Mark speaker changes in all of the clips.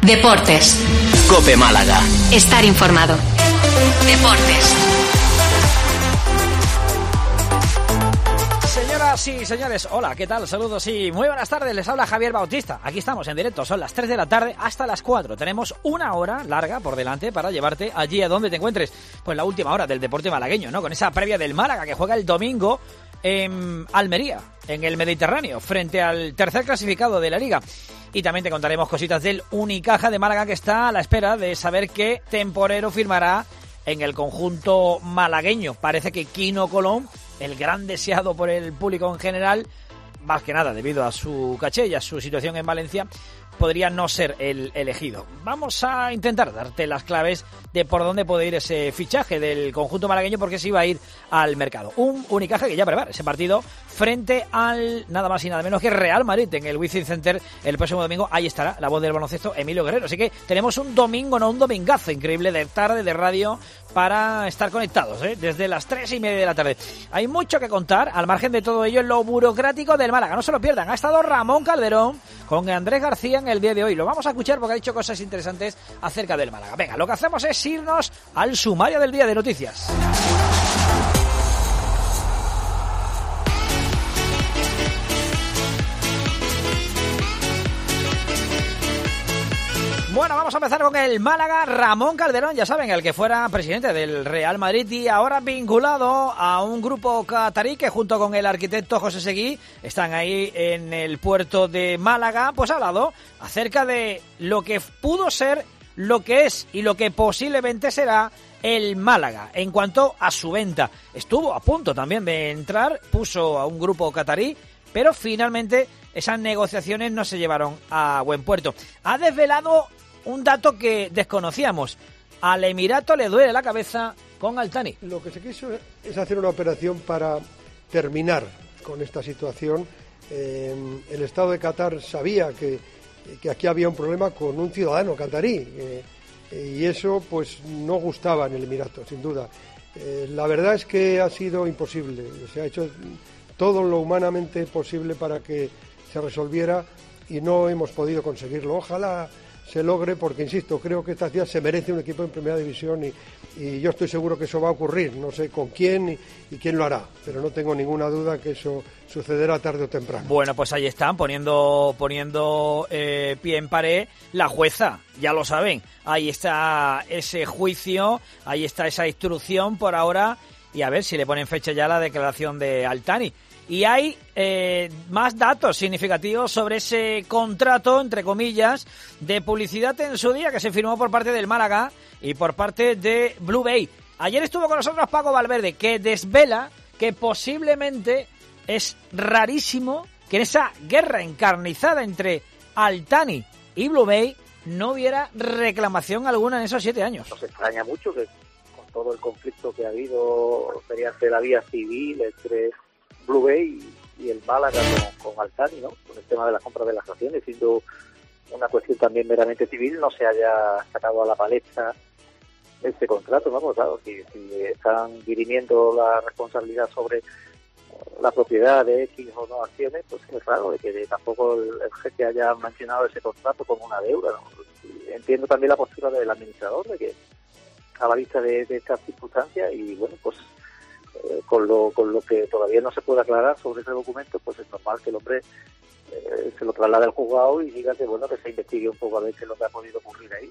Speaker 1: Deportes.
Speaker 2: COPE Málaga.
Speaker 1: Estar informado. Deportes.
Speaker 3: Señoras y señores, hola, ¿qué tal? Saludos y muy buenas tardes, les habla Javier Bautista. Aquí estamos en directo, son las 3 de la tarde hasta las 4. Tenemos una hora larga por delante para llevarte allí a donde te encuentres. Pues la última hora del deporte malagueño, ¿no? Con esa previa del Málaga que juega el domingo en Almería, en el Mediterráneo, frente al tercer clasificado de la Liga. Y también te contaremos cositas del Unicaja de Málaga, que está a la espera de saber qué temporero firmará en el conjunto malagueño. Parece que Quino Colón, el gran deseado por el público en general, más que nada debido a su caché y a su situación en Valencia, podría no ser el elegido. Vamos a intentar darte las claves de por dónde puede ir ese fichaje del conjunto malagueño, porque se iba a ir al mercado. Un Unicaja que ya prepara ese partido frente al nada más y nada menos que Real Madrid en el Wizzing Center el próximo domingo. Ahí estará la voz del baloncesto, Emilio Guerrero. Así que tenemos un domingo, no un domingazo increíble de tarde de radio para estar conectados, desde las 3:30 de la tarde. Hay mucho que contar, al margen de todo ello, en lo burocrático del Málaga. No se lo pierdan. Ha estado Ramón Calderón con Andrés García en el día de hoy. Lo vamos a escuchar porque ha dicho cosas interesantes acerca del Málaga. Venga, lo que hacemos es irnos al sumario del día de noticias. Bueno, vamos a empezar con el Málaga. Ramón Calderón, ya saben, el que fuera presidente del Real Madrid y ahora vinculado a un grupo catarí que junto con el arquitecto José Seguí están ahí en el puerto de Málaga, pues ha hablado acerca de lo que pudo ser, lo que es y lo que posiblemente será el Málaga. En cuanto a su venta, estuvo a punto también de entrar, puso a un grupo catarí, pero finalmente esas negociaciones no se llevaron a buen puerto. Ha desvelado un dato que desconocíamos. Al Emirato le duele la cabeza con Al Thani.
Speaker 4: Lo que se quiso es hacer una operación para terminar con esta situación. El Estado de Qatar sabía que aquí había un problema con un ciudadano catarí y eso pues no gustaba en el Emirato, sin duda. La verdad es que ha sido imposible. Se ha hecho todo lo humanamente posible para que se resolviera y no hemos podido conseguirlo. Ojalá se logre porque, insisto, creo que esta ciudad se merece un equipo en primera división y yo estoy seguro que eso va a ocurrir. No sé con quién y quién lo hará, pero no tengo ninguna duda que eso sucederá tarde o temprano.
Speaker 3: Bueno, pues ahí están, poniendo pie en pared la jueza, ya lo saben. Ahí está ese juicio, ahí está esa instrucción por ahora y a ver si le ponen fecha ya a la declaración de Al Thani. Y hay más datos significativos sobre ese contrato, entre comillas, de publicidad en su día que se firmó por parte del Málaga y por parte de Blue Bay. Ayer estuvo con nosotros Paco Valverde, que desvela que posiblemente es rarísimo que en esa guerra encarnizada entre Al Thani y Blue Bay no hubiera reclamación alguna en esos 7 años.
Speaker 5: Nos extraña mucho que con todo el conflicto que ha habido mediante la vía civil entre Blue Bay y el Málaga con Al Thani, ¿no? Con el tema de la compra de las acciones, siendo una cuestión también meramente civil, no se haya sacado a la palestra este contrato, ¿no? Pues claro, si están dirimiendo la responsabilidad sobre la propiedad de X o no acciones, pues es raro de que tampoco el jefe haya mencionado ese contrato como una deuda, ¿no? Entiendo también la postura del administrador de que a la vista de estas circunstancias y bueno, pues con lo que todavía no se puede aclarar sobre ese documento, pues es normal que el hombre se lo traslade al juzgado y diga que bueno, que se investigue un poco a ver qué es lo que ha podido ocurrir ahí.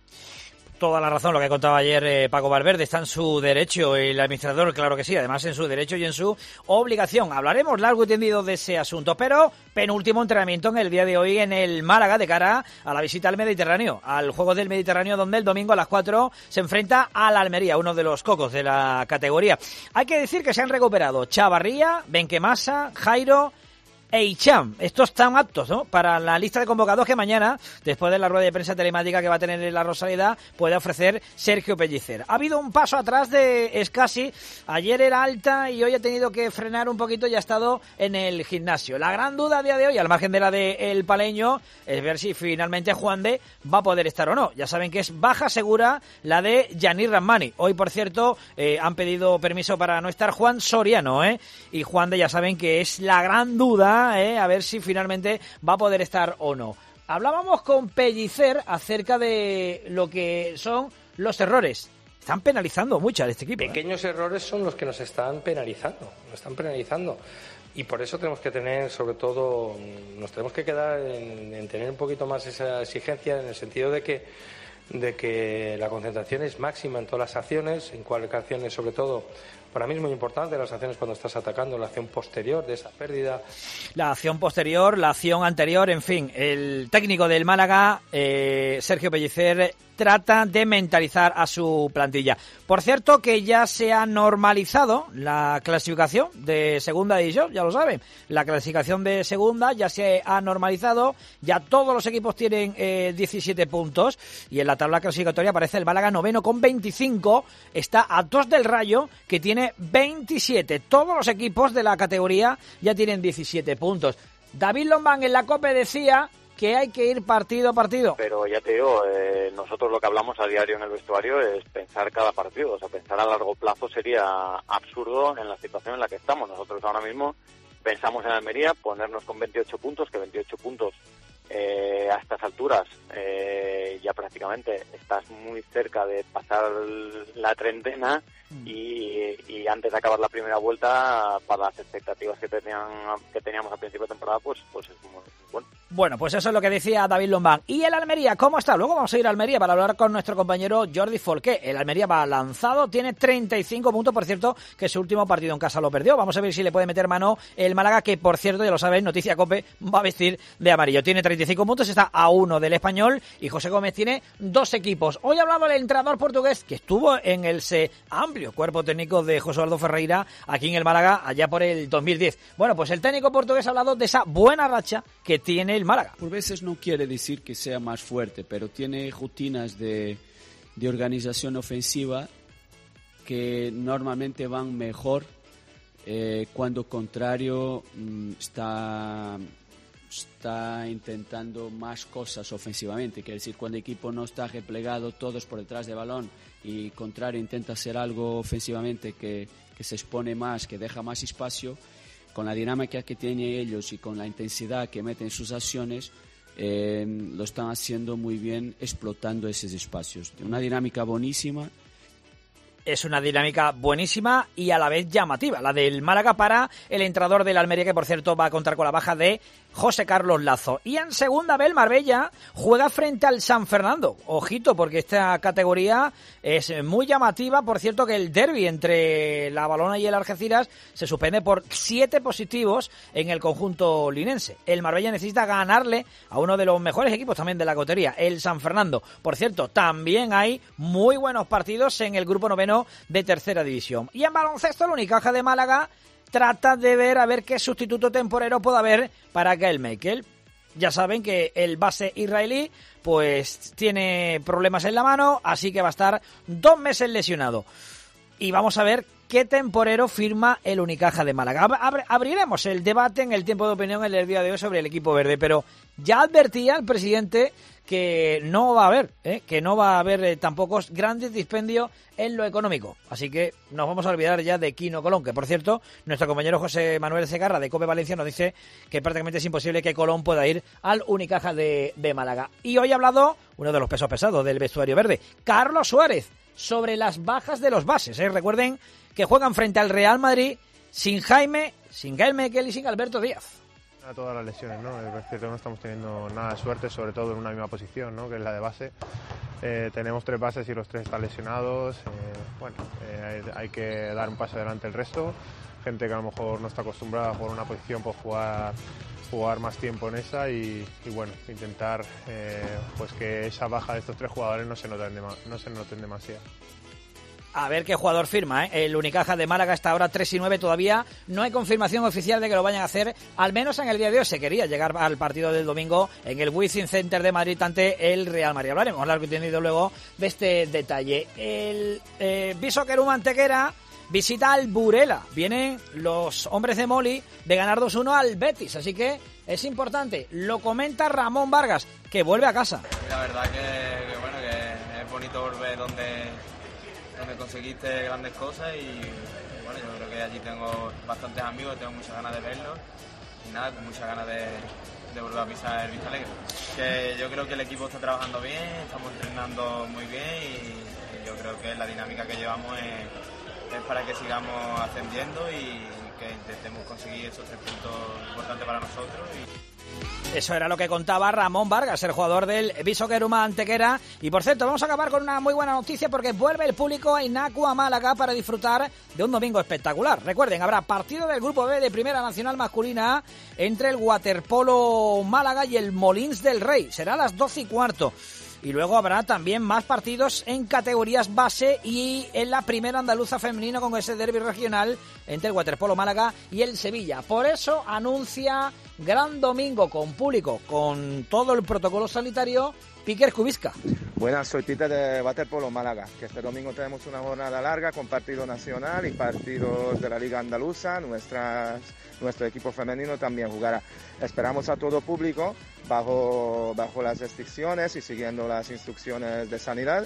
Speaker 3: Toda la razón, lo que contaba ayer Paco Valverde, está en su derecho el administrador, claro que sí, además en su derecho y en su obligación. Hablaremos largo y tendido de ese asunto, pero penúltimo entrenamiento en el día de hoy en el Málaga de cara a la visita al Mediterráneo, al Juego del Mediterráneo, donde el domingo a las 4 se enfrenta al Almería, uno de los cocos de la categoría. Hay que decir que se han recuperado Chavarría, Benquemasa, Jairo e Hicham. Estos están aptos, ¿no?, para la lista de convocados que mañana, después de la rueda de prensa telemática que va a tener en la Rosaleda, puede ofrecer Sergio Pellicer. Ha habido un paso atrás de Escasi. Ayer era alta y hoy ha tenido que frenar un poquito y ha estado en el gimnasio. La gran duda a día de hoy, al margen de la del paleño, es ver si finalmente Juan de va a poder estar o no. Ya saben que es baja segura la de Yanir Rahmani. Hoy, por cierto, han pedido permiso para no estar Juan Soriano, y Juan de ya saben que es la gran duda, a ver si finalmente va a poder estar o no. Hablábamos con Pellicer acerca de lo que son los errores. Están penalizando mucho a este equipo.
Speaker 2: Pequeños errores son los que nos están penalizando. Y por eso tenemos que tener, sobre todo, nos tenemos que quedar en tener un poquito más esa exigencia, en el sentido de que la concentración es máxima en todas las acciones, en cuáles acciones, sobre todo, para mí es muy importante las acciones cuando estás atacando, la acción posterior de esa pérdida.
Speaker 3: La acción posterior, la acción anterior, en fin, el técnico del Málaga, Sergio Pellicer, trata de mentalizar a su plantilla. Por cierto, que ya se ha normalizado la clasificación de segunda división, ya lo saben. La clasificación de segunda ya se ha normalizado, ya todos los equipos tienen 17 puntos y en la tabla clasificatoria aparece el Málaga noveno con 25, está a 2 del Rayo que tiene 27. Todos los equipos de la categoría ya tienen 17 puntos. David Lombán en la COPE decía que hay que ir partido a partido.
Speaker 6: Pero ya te digo, nosotros lo que hablamos a diario en el vestuario es pensar cada partido. O sea, pensar a largo plazo sería absurdo en la situación en la que estamos. Nosotros ahora mismo pensamos en Almería, ponernos con 28 puntos, que 28 puntos a estas alturas ya prácticamente estás muy cerca de pasar la treintena y antes de acabar la primera vuelta, para las expectativas que teníamos al principio de temporada, pues es muy bueno.
Speaker 3: Bueno, pues eso es lo que decía David Lombán. ¿Y el Almería cómo está? Luego vamos a ir a Almería para hablar con nuestro compañero Jordi Folqué. El Almería va lanzado, tiene 35 puntos, por cierto, que su último partido en casa lo perdió. Vamos a ver si le puede meter mano el Málaga, que por cierto, ya lo saben, Noticia COPE, va a vestir de amarillo. Tiene 35 puntos, está a 1 del Español y José Gómez tiene 2 equipos. Hoy ha hablado el entrenador portugués que estuvo en el amplio cuerpo técnico de José Eduardo Ferreira aquí en el Málaga allá por el 2010. Bueno, pues el técnico portugués ha hablado de esa buena racha que tiene el Málaga.
Speaker 7: Por veces no quiere decir que sea más fuerte, pero tiene rutinas de organización ofensiva que normalmente van mejor cuando contrario está intentando más cosas ofensivamente. Quiere decir, cuando el equipo no está replegado todos por detrás del balón y contrario intenta hacer algo ofensivamente que se expone más, que deja más espacio, con la dinámica que tienen ellos y con la intensidad que meten en sus acciones, lo están haciendo muy bien, explotando esos espacios. Una dinámica buenísima.
Speaker 3: Es una dinámica buenísima y a la vez llamativa, la del Málaga para el entrenador del Almería, que por cierto va a contar con la baja de José Carlos Lazo. Y en segunda vez el Marbella juega frente al San Fernando. Ojito, porque esta categoría es muy llamativa. Por cierto, que el derbi entre la Valona y el Algeciras se suspende por 7 positivos en el conjunto linense. El Marbella necesita ganarle a uno de los mejores equipos también de la categoría, el San Fernando. Por cierto, también hay muy buenos partidos en el grupo noveno de tercera división. Y en baloncesto, el Unicaja de Málaga trata de ver a ver qué sustituto temporero puede haber para Gael Michael. Ya saben que el base israelí pues tiene problemas en la mano, así que va a estar 2 meses lesionado. Y vamos a ver qué temporero firma el Unicaja de Málaga. Abriremos el debate en el tiempo de opinión en el día de hoy sobre el equipo verde, pero ya advertía el presidente que no va a haber tampoco grandes dispendios en lo económico. Así que nos vamos a olvidar ya de Quino Colón, que por cierto, nuestro compañero José Manuel Segarra de COPE Valencia nos dice que prácticamente es imposible que Colón pueda ir al Unicaja de Málaga. Y hoy ha hablado uno de los pesos pesados del vestuario verde, Carlos Suárez, sobre las bajas de los bases. Recuerden que juegan frente al Real Madrid sin Jaime, sin Gael Michael y sin Alberto Díaz.
Speaker 8: A todas las lesiones, ¿no? Es cierto que no estamos teniendo nada de suerte, sobre todo en una misma posición, ¿no? Que es la de base. Tenemos 3 bases y los 3 están lesionados. Hay que dar un paso adelante el resto. Gente que a lo mejor no está acostumbrada a jugar una posición, pues jugar más tiempo en esa y bueno, intentar pues que esa baja de estos 3 jugadores no se noten demasiado.
Speaker 3: A ver qué jugador firma, El Unicaja de Málaga está ahora 3-9, todavía no hay confirmación oficial de que lo vayan a hacer, al menos en el día de hoy. Se quería llegar al partido del domingo en el Wizzing Center de Madrid ante el Real Madrid. Hablaremos largo y tendido luego de este detalle. El Bishokeru Antequera visita al Burela. Vienen los hombres de Moli de ganar 2-1 al Betis, así que es importante. Lo comenta Ramón Vargas, que vuelve a casa.
Speaker 9: La verdad que es bonito volver donde conseguiste grandes cosas y bueno, yo creo que allí tengo bastantes amigos, tengo muchas ganas de verlos y nada, con muchas ganas de volver a pisar el Vistalegre. Que yo creo que el equipo está trabajando bien, estamos entrenando muy bien y yo creo que la dinámica que llevamos es para que sigamos ascendiendo y que intentemos conseguir esos 3 puntos importantes para nosotros.
Speaker 3: Eso era lo que contaba Ramón Vargas, el jugador del Viso Queruma Antequera. Y por cierto, vamos a acabar con una muy buena noticia porque vuelve el público a Inacua Málaga para disfrutar de un domingo espectacular. Recuerden, habrá partido del Grupo B de Primera Nacional Masculina entre el Waterpolo Málaga y el Molins del Rey. Será a las 12:15. Y luego habrá también más partidos en categorías base y en la Primera Andaluza Femenina con ese derbi regional entre el Waterpolo Málaga y el Sevilla. Por eso anuncia gran domingo con público, con todo el protocolo sanitario, Piquer Cubisca.
Speaker 10: Buenas, soy Peter de Waterpolo Málaga, que este domingo tenemos una jornada larga con partido nacional y partidos de la Liga Andaluza. Nuestro equipo femenino también jugará. Esperamos a todo público bajo las restricciones y siguiendo las instrucciones de sanidad.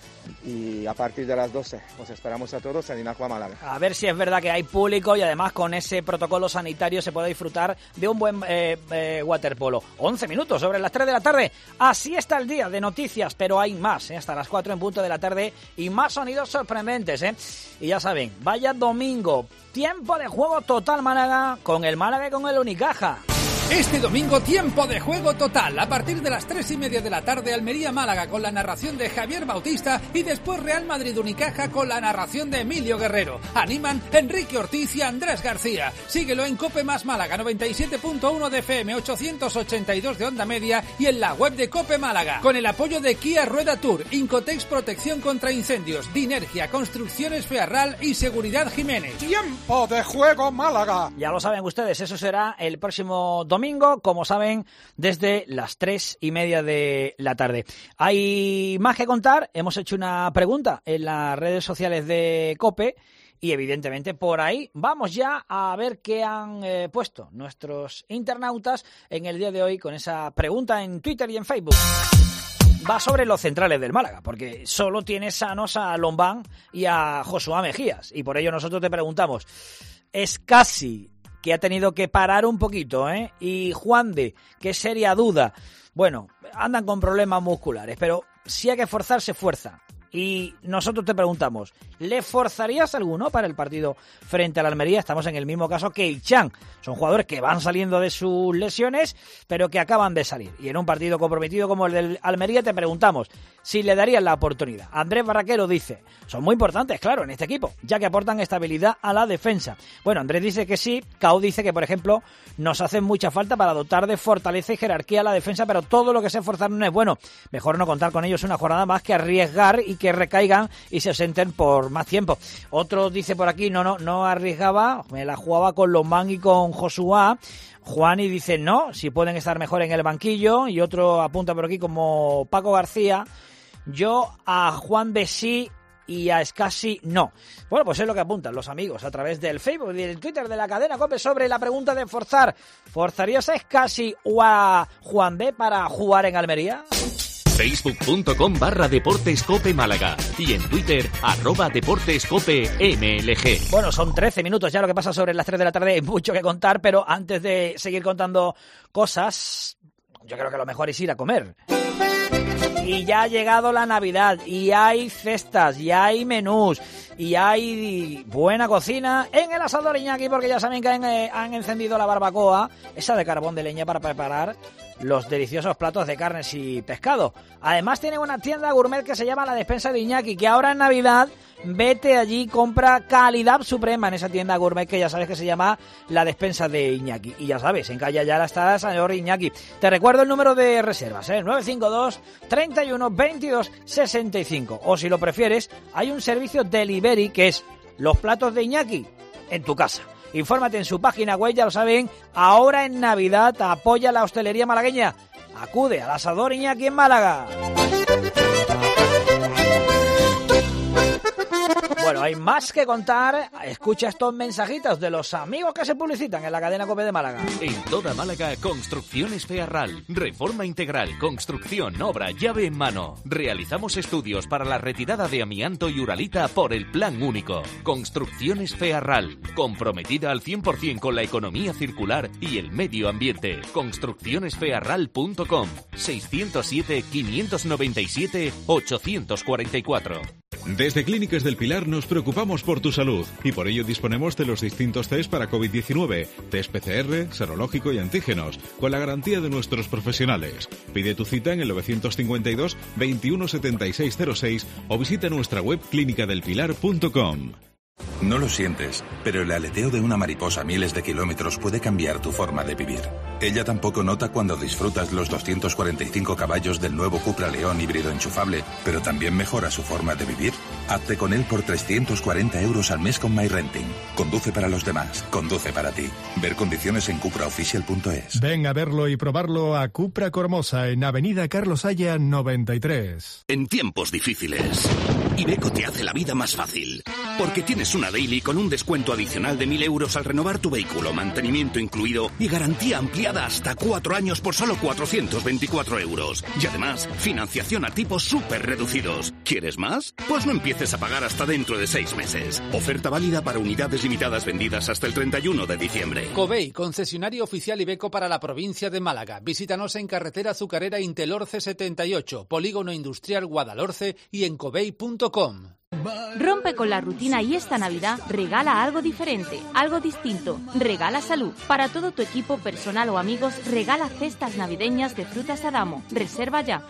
Speaker 10: Y a partir de las 12 os esperamos a todos en Inacua Málaga.
Speaker 3: A ver si es verdad que hay público y además con ese protocolo sanitario se puede disfrutar de un buen waterpolo. 11 minutos sobre las 3 de la tarde. Así está el día de noticias, pero hay más, hasta las 4 en punto de la tarde y más sonidos sorprendentes. Y ya saben, vaya domingo, tiempo de juego total Málaga con el Málaga y con el Unicaja.
Speaker 11: Este domingo, tiempo de juego total. A partir de las 3:30 de la tarde, Almería-Málaga con la narración de Javier Bautista y después Real Madrid-Unicaja con la narración de Emilio Guerrero. Animan Enrique Ortiz y Andrés García. Síguelo en Cope Más Málaga, 97.1 de FM, 882 de onda media y en la web de Cope Málaga. Con el apoyo de Kia Rueda Tour, Incotex Protección contra Incendios, Dinergia, Construcciones Fearral y Seguridad Jiménez.
Speaker 12: Tiempo de juego Málaga.
Speaker 3: Ya lo saben ustedes, eso será el próximo domingo, como saben, desde las 3:30 de la tarde. Hay más que contar, hemos hecho una pregunta en las redes sociales de COPE y evidentemente por ahí vamos ya a ver qué han puesto nuestros internautas en el día de hoy con esa pregunta en Twitter y en Facebook. Va sobre los centrales del Málaga, porque solo tiene sanos a Lombán y a Josué Mejías, y por ello nosotros te preguntamos, ¿es casi que ha tenido que parar un poquito, y Juan de, que seria duda? Bueno, andan con problemas musculares, pero si hay que forzarse, fuerza. Y nosotros te preguntamos, ¿le forzarías alguno para el partido frente a la Almería? Estamos en el mismo caso que Ichan. Son jugadores que van saliendo de sus lesiones, pero que acaban de salir. Y en un partido comprometido como el del Almería te preguntamos si le darían la oportunidad. Andrés Barraquero dice, son muy importantes, claro, en este equipo, ya que aportan estabilidad a la defensa. Bueno, Andrés dice que sí, Cao dice que, por ejemplo, nos hacen mucha falta para dotar de fortaleza y jerarquía a la defensa, pero todo lo que sea forzar no es bueno. Mejor no contar con ellos una jornada más que arriesgar y que recaigan y se senten por más tiempo. Otro dice por aquí, no arriesgaba, me la jugaba con Lombán y con Josué. Juani dice no, si pueden estar mejor en el banquillo. Y otro apunta por aquí como Paco García, yo a Juan de sí y a Escasi no. Bueno, pues es lo que apuntan los amigos a través del Facebook y del Twitter de la cadena COPE sobre la pregunta de forzar. ¿Forzarías a Escasi o a Juan B para jugar en Almería?
Speaker 13: Facebook.com/Deportes Cope Málaga y en Twitter @DeportesCopeMLG.
Speaker 3: Bueno, son 13 minutos ya lo que pasa sobre las 3 de la tarde, hay mucho que contar, pero antes de seguir contando cosas, yo creo que lo mejor es ir a comer. Y ya ha llegado la Navidad, y hay cestas, y hay menús, y hay buena cocina en el Asador Iñaki, porque ya saben que han encendido la barbacoa, esa de carbón de leña, para preparar los deliciosos platos de carnes y pescado. Además tienen una tienda gourmet que se llama La Despensa de Iñaki, que ahora en Navidad vete allí, compra calidad suprema en esa tienda gourmet que ya sabes que se llama La Despensa de Iñaki. Y ya sabes, en calle Ayala está Asador Iñaki. Te recuerdo el número de reservas, 952 31 22 65. O si lo prefieres, hay un servicio delivery que es los platos de Iñaki en tu casa. Infórmate en su página web, ya lo saben, ahora en Navidad apoya la hostelería malagueña. Acude al Asador Iñaki en Málaga. Bueno, hay más que contar. Escucha estos mensajitos de los amigos que se publicitan en la cadena COPE de Málaga.
Speaker 13: En toda Málaga, Construcciones Fearral. Reforma integral, construcción, obra, llave en mano. Realizamos estudios para la retirada de amianto y uralita por el Plan Único. Construcciones Fearral. Comprometida al 100% con la economía circular y el medio ambiente. Construccionesfearral.com 607-597-844.
Speaker 14: Desde Clínicas del Pilar nos preocupamos por tu salud y por ello disponemos de los distintos test para COVID-19, test PCR, serológico y antígenos, con la garantía de nuestros profesionales. Pide tu cita en el 952 21 76 06 o visita nuestra web clínicadelpilar.com.
Speaker 15: No lo sientes, pero el aleteo de una mariposa a miles de kilómetros puede cambiar tu forma de vivir. Ella tampoco nota cuando disfrutas los 245 caballos del nuevo Cupra León híbrido enchufable, pero también mejora su forma de vivir. Hazte con él por 340 € al mes con MyRenting. Conduce para los demás, conduce para ti. Ver condiciones en cupraofficial.es.
Speaker 16: Ven a verlo y probarlo a Cupra Cormosa en Avenida Carlos Haya 93.
Speaker 17: En tiempos difíciles, Iveco te hace la vida más fácil, porque tienes una daily con un descuento adicional de 1.000 € al renovar tu vehículo, mantenimiento incluido y garantía ampliada hasta 4 años por solo 424 €. Y además, financiación a tipos súper reducidos. ¿Quieres más? Pues no empieces a pagar hasta dentro de 6 meses. Oferta válida para unidades limitadas vendidas hasta el 31 de diciembre.
Speaker 11: Covey, concesionario oficial Iveco para la provincia de Málaga. Visítanos en carretera Azucarera Intelorce 78, Polígono Industrial Guadalhorce y en covey.com.
Speaker 18: Rompe con la rutina y esta Navidad regala algo diferente, algo distinto. Regala salud. Para todo tu equipo personal o amigos, regala cestas navideñas de frutas Adamo. Reserva ya.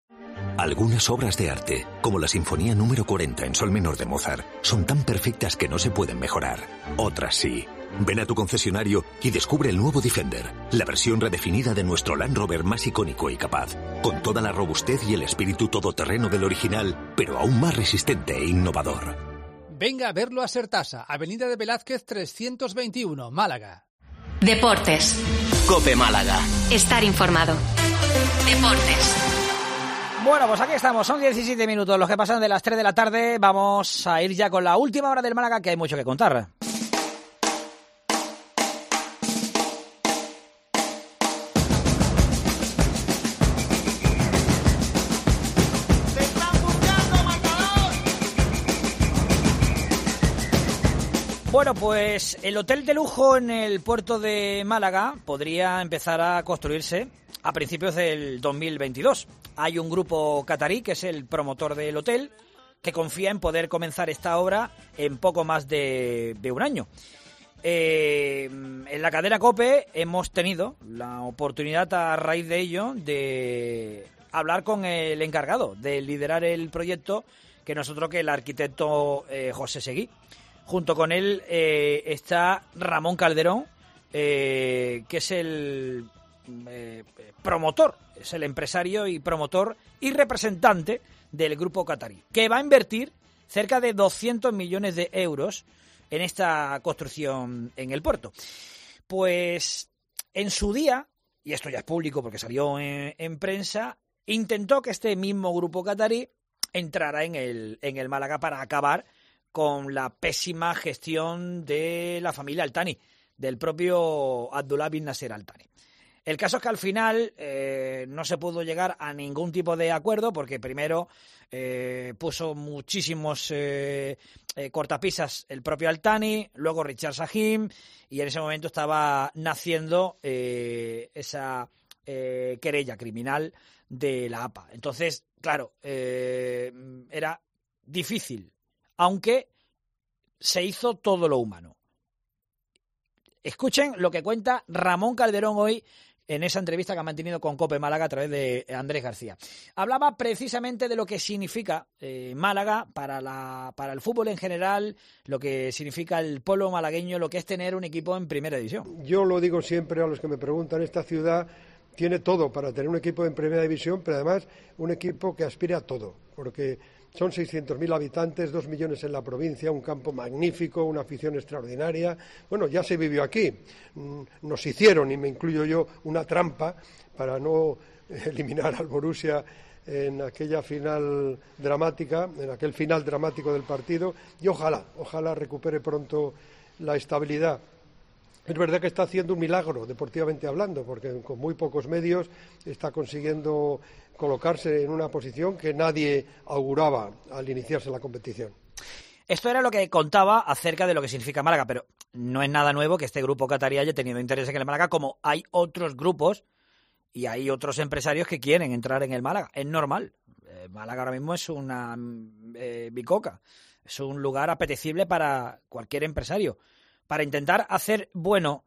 Speaker 19: Algunas obras de arte, como la Sinfonía número 40 en sol menor de Mozart, son tan perfectas que no se pueden mejorar. Otras sí. Ven a tu concesionario y descubre el nuevo Defender, la versión redefinida de nuestro Land Rover más icónico y capaz, con toda la robustez y el espíritu todoterreno del original, pero aún más resistente e innovador.
Speaker 11: Venga a verlo a Sertasa, Avenida de Velázquez 321, Málaga.
Speaker 1: Deportes.
Speaker 13: COPE Málaga.
Speaker 1: Estar informado. Deportes.
Speaker 3: Bueno, pues aquí estamos, son 17 minutos los que pasan de las 3 de la tarde. Vamos a ir ya con la última hora del Málaga, que hay mucho que contar. Bueno, pues el hotel de lujo en el puerto de Málaga podría empezar a construirse a principios del 2022. Hay un grupo catarí que es el promotor del hotel que confía en poder comenzar esta obra en poco más de un año. En la cadena COPE hemos tenido la oportunidad a raíz de ello de hablar con el encargado de liderar el proyecto, que nosotros que el arquitecto José Seguí. Junto con él está Ramón Calderón, que es el promotor, es el empresario y promotor y representante del grupo catarí, que va a invertir cerca de 200 millones de euros en esta construcción en el puerto. Pues en su día, y esto ya es público porque salió en prensa, intentó que este mismo grupo catarí entrara en el Málaga para acabar con la pésima gestión de la familia Al Thani, del propio Abdullah bin Nasser Al Thani. El caso es que al final no se pudo llegar a ningún tipo de acuerdo porque primero puso muchísimos cortapisas el propio Al Thani, luego Richard Sahim, y en ese momento estaba naciendo esa querella criminal de la APA. Entonces, claro, era difícil, aunque se hizo todo lo humano. Escuchen lo que cuenta Ramón Calderón hoy en esa entrevista que ha mantenido con COPE Málaga a través de Andrés García. Hablaba precisamente de lo que significa Málaga para el fútbol en general, lo que significa el pueblo malagueño, lo que es tener un equipo en primera división.
Speaker 4: Yo lo digo siempre a los que me preguntan, esta ciudad tiene todo para tener un equipo en primera división, pero además un equipo que aspire a todo, porque son 600.000 habitantes, 2 millones en la provincia, un campo magnífico, una afición extraordinaria. Bueno, ya se vivió aquí. Nos hicieron, y me incluyo yo, una trampa para no eliminar al Borussia en aquella final dramática, en aquel final dramático del partido, y ojalá recupere pronto la estabilidad. Es verdad que está haciendo un milagro, deportivamente hablando, porque con muy pocos medios está consiguiendo colocarse en una posición que nadie auguraba al iniciarse la competición.
Speaker 3: Esto era lo que contaba acerca de lo que significa Málaga, pero no es nada nuevo que este grupo catarí haya tenido interés en el Málaga, como hay otros grupos y hay otros empresarios que quieren entrar en el Málaga. Es normal. Málaga ahora mismo es una bicoca, es un lugar apetecible para cualquier empresario. Para intentar hacer una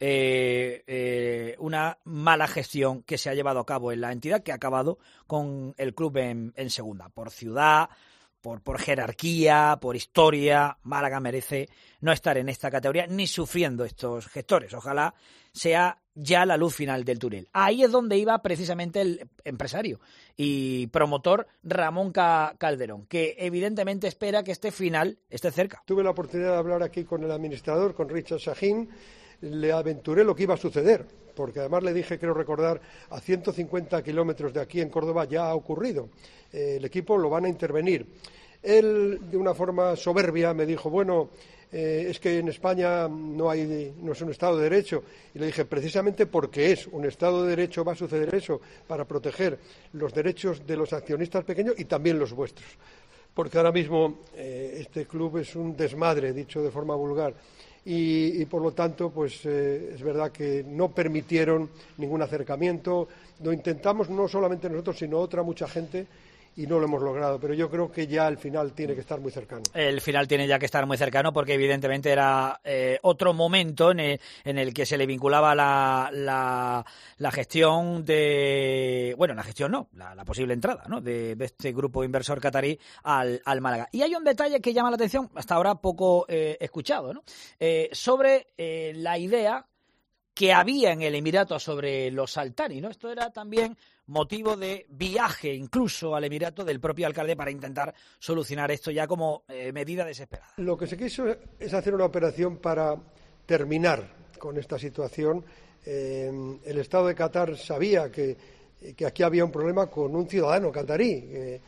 Speaker 3: mala gestión que se ha llevado a cabo en la entidad, que ha acabado con el club en segunda. Por ciudad, por jerarquía, por historia, Málaga merece no estar en esta categoría ni sufriendo estos gestores. Ojalá sea ya la luz final del túnel. Ahí es donde iba precisamente el empresario y promotor Ramón Calderón, que evidentemente espera que este final esté cerca.
Speaker 4: Tuve la oportunidad de hablar aquí con el administrador, con Richard Sahin. Le aventuré lo que iba a suceder, porque además le dije, creo recordar, a 150 kilómetros de aquí en Córdoba ya ha ocurrido. El equipo lo van a intervenir. Él, de una forma soberbia, me dijo, bueno, es que en España no es un Estado de Derecho. Y le dije, precisamente porque es un Estado de Derecho va a suceder eso, para proteger los derechos de los accionistas pequeños y también los vuestros. Porque ahora mismo este club es un desmadre, dicho de forma vulgar. Y por lo tanto, pues es verdad que no permitieron ningún acercamiento. Lo intentamos no solamente nosotros, sino otra mucha gente, y no lo hemos logrado, pero yo creo que ya el final tiene que estar muy cercano. El final tiene ya que estar muy cercano porque evidentemente era otro momento en el que se le vinculaba la gestión de... Bueno, la gestión no, la posible entrada, ¿no?, de este grupo inversor catarí al Málaga. Y hay un detalle que llama la atención, hasta ahora poco escuchado, ¿no?, sobre la idea que había en el Emirato sobre los Altani, ¿no? Esto era también motivo de viaje incluso al Emirato del propio alcalde para intentar solucionar esto ya como medida desesperada. Lo que se quiso es hacer una operación para terminar con esta situación. El Estado de Qatar sabía que aquí había un problema con un ciudadano catarí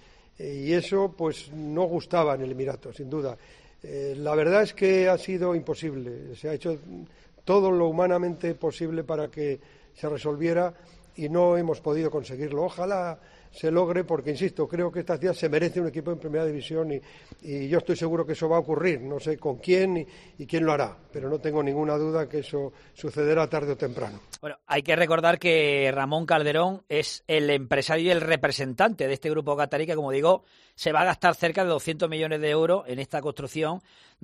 Speaker 4: y eso pues no gustaba en el Emirato, sin duda. La verdad es que ha sido imposible, se ha hecho todo lo humanamente posible para que se resolviera y no hemos podido conseguirlo. Ojalá se logre porque, insisto, creo que esta ciudad se merece un equipo en primera división y yo estoy seguro que eso va a ocurrir. No sé con quién y quién lo hará, pero no tengo ninguna duda que eso sucederá tarde o temprano. Bueno, hay que recordar que Ramón Calderón es el empresario y el representante de este grupo catarí que, como digo, se va a gastar cerca de 200 millones de euros en esta construcción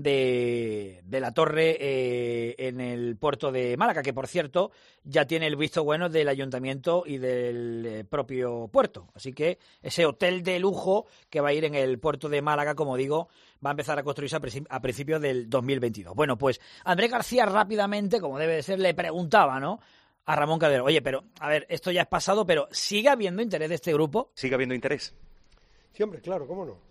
Speaker 4: de la torre en el puerto de Málaga, que por cierto ya tiene el visto bueno del ayuntamiento y del propio puerto. Así que ese hotel de lujo que va a ir en el puerto de Málaga, como digo, va a empezar a construirse a principios del 2022. Bueno, pues Andrés García rápidamente, como debe de ser, le preguntaba, ¿no?, a Ramón Calderón, oye, pero a ver, esto ya es pasado, pero ¿sigue habiendo interés de este grupo?
Speaker 20: ¿Sigue habiendo interés?
Speaker 4: Sí, hombre, claro, ¿cómo no?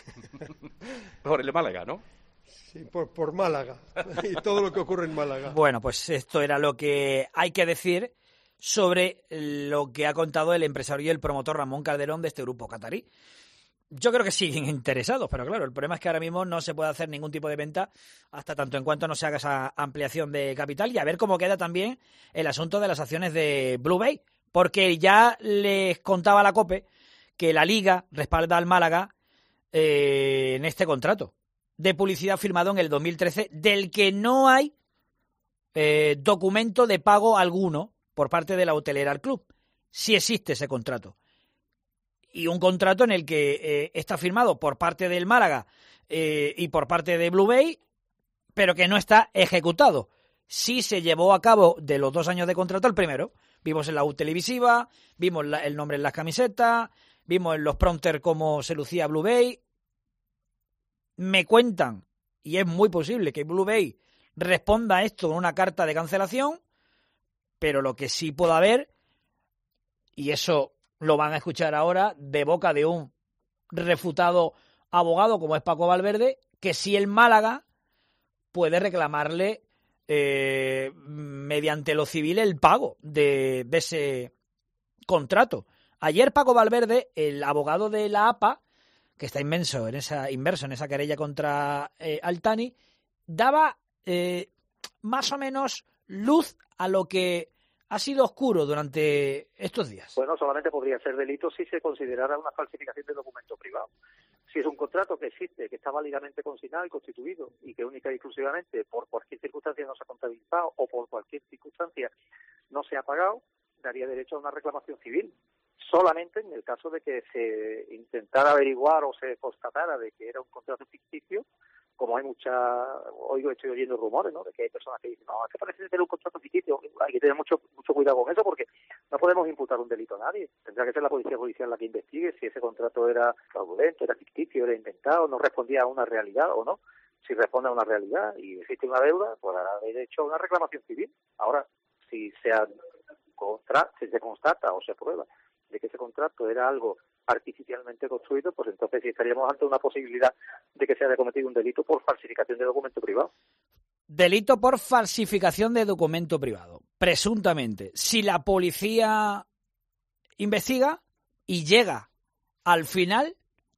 Speaker 20: Por el Málaga, ¿no?
Speaker 4: Sí, por Málaga y todo lo que ocurre en Málaga.
Speaker 3: Bueno, pues esto era lo que hay que decir sobre lo que ha contado el empresario y el promotor Ramón Calderón de este grupo catarí. Yo creo que siguen interesados, pero claro, el problema es que ahora mismo no se puede hacer ningún tipo de venta hasta tanto en cuanto no se haga esa ampliación de capital, y a ver cómo queda también el asunto de las acciones de Blue Bay, porque ya les contaba la COPE que la Liga respalda al Málaga en este contrato de publicidad firmado en el 2013, del que no hay documento de pago alguno por parte de la hotelera al club. Sí existe ese contrato. Y un contrato en el que está firmado por parte del Málaga y por parte de Blue Bay, pero que no está ejecutado. Sí se llevó a cabo de los 2 años de contrato el primero. Vimos en la U televisiva, vimos el nombre en las camisetas, vimos en los prompters cómo se lucía Blue Bay. Me cuentan, y es muy posible que Blue Bay responda a esto con una carta de cancelación, pero lo que sí puede haber, y eso lo van a escuchar ahora de boca de un refutado abogado como es Paco Valverde, que si el Málaga puede reclamarle mediante lo civil el pago de ese contrato Ayer Paco Valverde, el abogado de la APA, que está inmerso en esa querella contra Altani, daba más o menos luz a lo que ha sido oscuro durante estos días.
Speaker 5: Bueno, solamente podría ser delito si se considerara una falsificación de documento privado. Si es un contrato que existe, que está válidamente consignado y constituido y que única y exclusivamente por cualquier circunstancia no se ha contabilizado o por cualquier circunstancia no se ha pagado, daría derecho a una reclamación civil. Solamente en el caso de que se intentara averiguar o se constatara de que era un contrato ficticio, como hay estoy oyendo rumores, ¿no?, de que hay personas que dicen, no, es que parece ser un contrato ficticio. Hay que tener mucho cuidado con eso, porque no podemos imputar un delito a nadie. Tendrá que ser la policía judicial la que investigue si ese contrato era fraudulento, era ficticio, era inventado, no respondía a una realidad o no. Si responde a una realidad y existe una deuda, pues hará derecho a una reclamación civil. Ahora, si se constata o se prueba de que ese contrato era algo artificialmente construido, pues entonces sí estaríamos ante una posibilidad de que se haya cometido un delito por falsificación de documento privado.
Speaker 3: Delito por falsificación de documento privado, presuntamente. Si la policía investiga y llega al final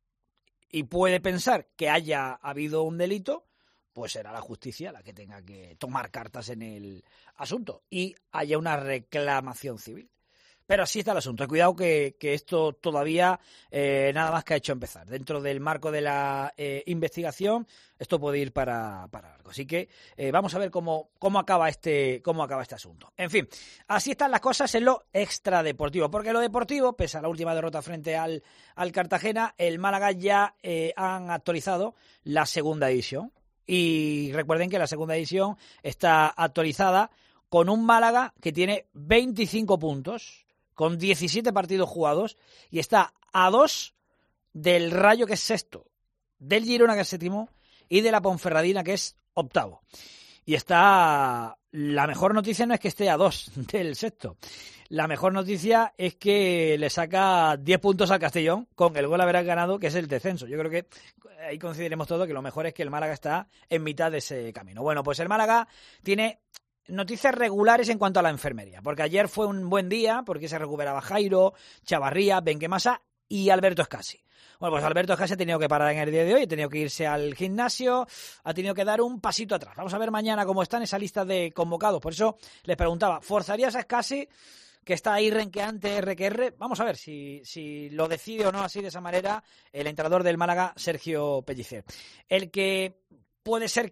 Speaker 3: y puede pensar que haya habido un delito, pues será la justicia la que tenga que tomar cartas en el asunto y haya una reclamación civil. Pero así está el asunto. Cuidado que esto todavía nada más que ha hecho empezar. Dentro del marco de la investigación, esto puede ir para largo. Así que vamos a ver cómo acaba este asunto. En fin, así están las cosas en lo extradeportivo. Porque en lo deportivo, pese a la última derrota frente al Cartagena, el Málaga ya han actualizado la segunda edición. Y recuerden que la segunda edición está actualizada con un Málaga que tiene 25 puntos, con 17 partidos jugados, y está a 2 del Rayo, que es sexto, del Girona, que es séptimo, y de la Ponferradina, que es octavo. Y está... La mejor noticia no es que esté a 2 del sexto. La mejor noticia es que le saca 10 puntos al Castellón con el gol haber ganado, que es el descenso. Yo creo que ahí coincidiremos todos que lo mejor es que el Málaga está en mitad de ese camino. Bueno, pues el Málaga tiene noticias regulares en cuanto a la enfermería, porque ayer fue un buen día, porque se recuperaba Jairo, Chavarría, Benquemasa y Alberto Escasi. Bueno, pues Alberto Escasi ha tenido que parar en el día de hoy, ha tenido que irse al gimnasio, ha tenido que dar un pasito atrás. Vamos a ver mañana cómo está en esa lista de convocados. Por eso les preguntaba, ¿forzarías a Escasi, que está ahí renqueante, RQR? Vamos a ver si lo decide o no así de esa manera el entrenador del Málaga, Sergio Pellicer. El que puede ser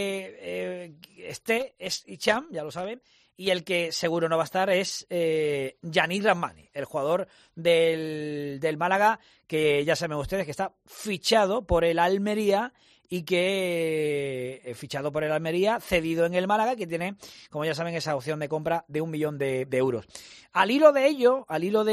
Speaker 3: que esté es Hicham, ya lo saben, y el que seguro no va a estar es Yannick Rahmani, el jugador del Málaga, que ya saben ustedes que está fichado por el Almería y que cedido en el Málaga, que tiene, como ya saben, esa opción de compra de 1 millón de euros. Al hilo de ello,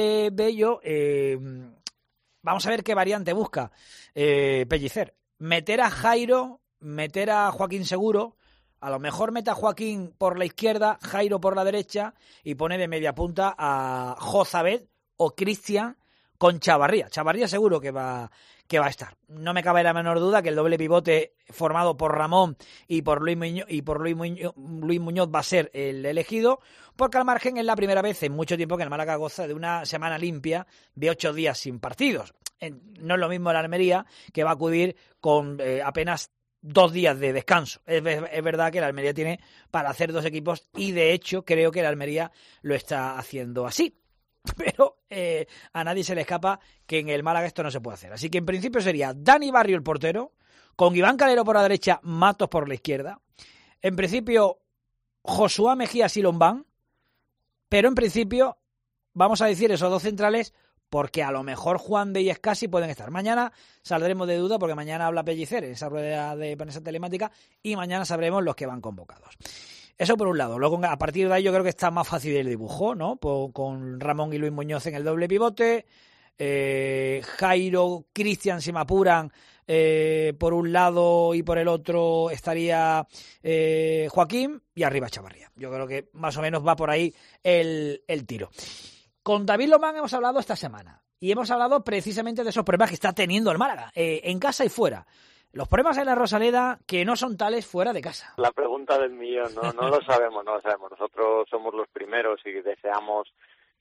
Speaker 3: vamos a ver qué variante busca Pellicer. Meter a Jairo, meter a Joaquín Seguro, a lo mejor mete a Joaquín por la izquierda, Jairo por la derecha y pone de media punta a Jozabed o Cristian con Chavarría. Chavarría seguro que va a estar. No me cabe la menor duda que el doble pivote formado por Ramón y por Luis Muñoz va a ser el elegido, porque al margen es la primera vez en mucho tiempo que el Málaga goza de una semana limpia de 8 días sin partidos. No es lo mismo el Almería, que va a acudir con apenas 2 días de descanso. Es verdad que el Almería tiene para hacer 2 equipos y de hecho creo que el Almería lo está haciendo así. Pero a nadie se le escapa que en el Málaga esto no se puede hacer. Así que en principio sería Dani Barrio el portero, con Iván Calero por la derecha, Matos por la izquierda. En principio Josué Mejía Silombán, pero en principio vamos a decir esos 2 centrales, porque a lo mejor Juan de y Escasi pueden estar. Mañana saldremos de duda, porque mañana habla Pellicer en esa rueda de prensa telemática y mañana sabremos los que van convocados. Eso por un lado. Luego, a partir de ahí, yo creo que está más fácil el dibujo, ¿no? Con Ramón y Luis Muñoz en el doble pivote, Jairo, Cristian, si me apuran, por un lado, y por el otro estaría Joaquín, y arriba Chavarría. Yo creo que más o menos va por ahí el tiro. Con David Lomán hemos hablado esta semana y hemos hablado precisamente de esos problemas que está teniendo el Málaga, en casa y fuera. Los problemas en la Rosaleda que no son tales fuera de casa.
Speaker 6: La pregunta del millón, no lo sabemos. Nosotros somos los primeros y deseamos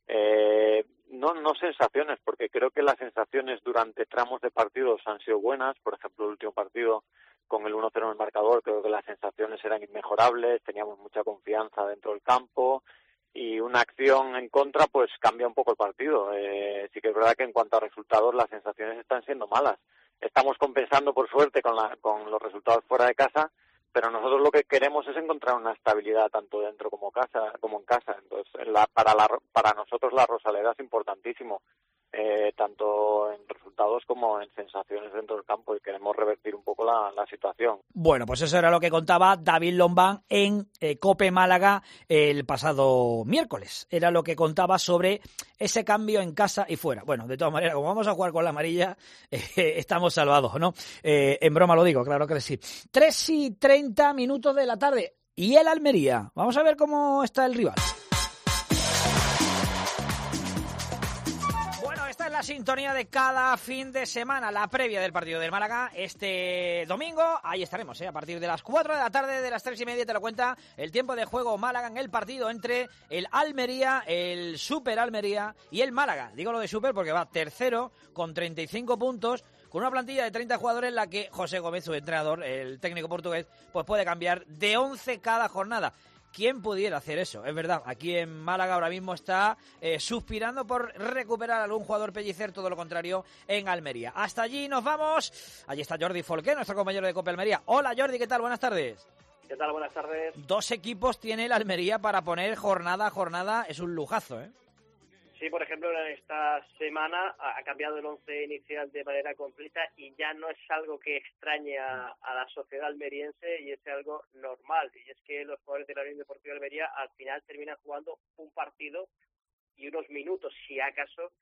Speaker 6: No sensaciones, porque creo que las sensaciones durante tramos de partidos han sido buenas. Por ejemplo, el último partido con el 1-0 en el marcador, creo que las sensaciones eran inmejorables, teníamos mucha confianza dentro del campo, y una acción en contra pues cambia un poco el partido. Sí que es verdad que en cuanto a resultados las sensaciones están siendo malas. Estamos compensando por suerte con los resultados fuera de casa, pero nosotros lo que queremos es encontrar una estabilidad tanto dentro como en casa. Entonces para nosotros la Rosaleda es importantísimo, tanto en resultados como en sensaciones dentro del campo, y queremos revertir un poco la situación.
Speaker 3: Bueno, pues eso era lo que contaba David Lombán en COPE Málaga el pasado miércoles. Era lo que contaba sobre ese cambio en casa y fuera. Bueno, de todas maneras, como vamos a jugar con la amarilla, estamos salvados, ¿no? En broma lo digo, claro que sí. 3:30 de la tarde. Y el Almería. Vamos a ver cómo está el rival. La sintonía de cada fin de semana, la previa del partido del Málaga este domingo. Ahí estaremos, a partir de las 4 de la tarde, de las 3:30 te lo cuenta el tiempo de juego Málaga en el partido entre el Almería, el Super Almería y el Málaga. Digo lo de Super porque va tercero con 35 puntos, con una plantilla de 30 jugadores en la que José Gómez, su entrenador, el técnico portugués, pues puede cambiar de 11 cada jornada. ¿Quién pudiera hacer eso? Es verdad, aquí en Málaga ahora mismo está suspirando por recuperar a algún jugador pellicer, todo lo contrario en Almería. Hasta allí nos vamos. Allí está Jordi Folqué, nuestro compañero de COPE Almería. Hola Jordi, ¿qué tal? Buenas tardes.
Speaker 21: ¿Qué tal? Buenas tardes.
Speaker 3: 2 equipos tiene el Almería para poner jornada a jornada, es un lujazo, ¿eh?
Speaker 21: Sí, por ejemplo, en esta semana ha cambiado el 11 inicial de manera completa y ya no es algo que extrañe a la sociedad almeriense, y es algo normal. Y es que los jugadores de la Unión Deportiva Almería al final terminan jugando un partido y unos minutos, si acaso,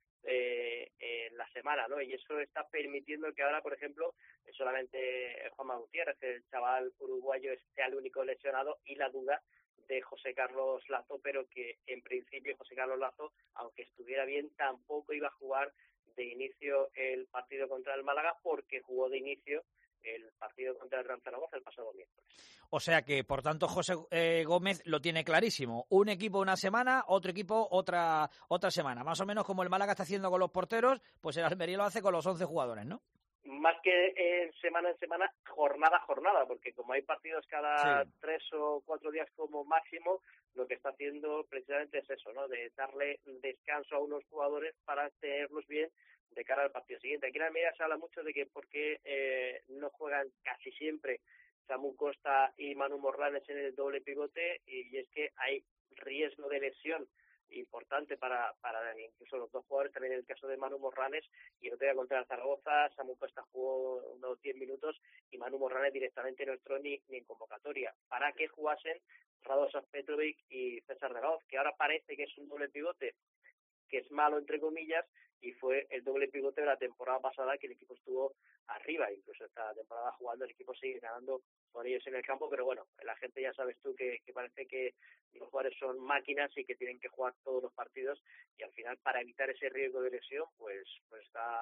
Speaker 21: en la semana, ¿no? Y eso está permitiendo que ahora, por ejemplo, solamente Juanma Gutiérrez, el chaval uruguayo, sea el único lesionado, y la duda de José Carlos Lazo, pero que en principio José Carlos Lazo, aunque estuviera bien, tampoco iba a jugar de inicio el partido contra el Málaga, porque jugó de inicio el partido contra el Gran Zaragoza el pasado miércoles.
Speaker 3: O sea que, por tanto, José Gómez lo tiene clarísimo. Un equipo una semana, otro equipo otra semana. Más o menos como el Málaga está haciendo con los porteros, pues el Almería lo hace con los 11 jugadores, ¿no?
Speaker 21: Más que en semana, jornada a jornada, porque como hay partidos cada 3 o 4 días como máximo, lo que está haciendo precisamente es eso, ¿no? De darle descanso a unos jugadores para tenerlos bien de cara al partido siguiente. Aquí en Almería se habla mucho de que por qué no juegan casi siempre Samu Costa y Manu Morlanes en el doble pivote, y es que hay riesgo de lesión importante para incluso los dos jugadores, también en el caso de Manu Morlanes, y el otro día contra el Zaragoza, Samu Costa jugó unos 10 minutos y Manu Morlanes directamente no entró ni en convocatoria. ¿Para qué jugasen Radoslav Petrovic y César de la Hoz? Que ahora parece que es un doble pivote que es malo, entre comillas, y fue el doble pivote de la temporada pasada que el equipo estuvo arriba. Incluso esta temporada jugando el equipo sigue ganando con ellos en el campo, pero bueno, la gente ya sabes tú que parece que los jugadores son máquinas y que tienen que jugar todos los partidos, y al final, para evitar ese riesgo de lesión, pues está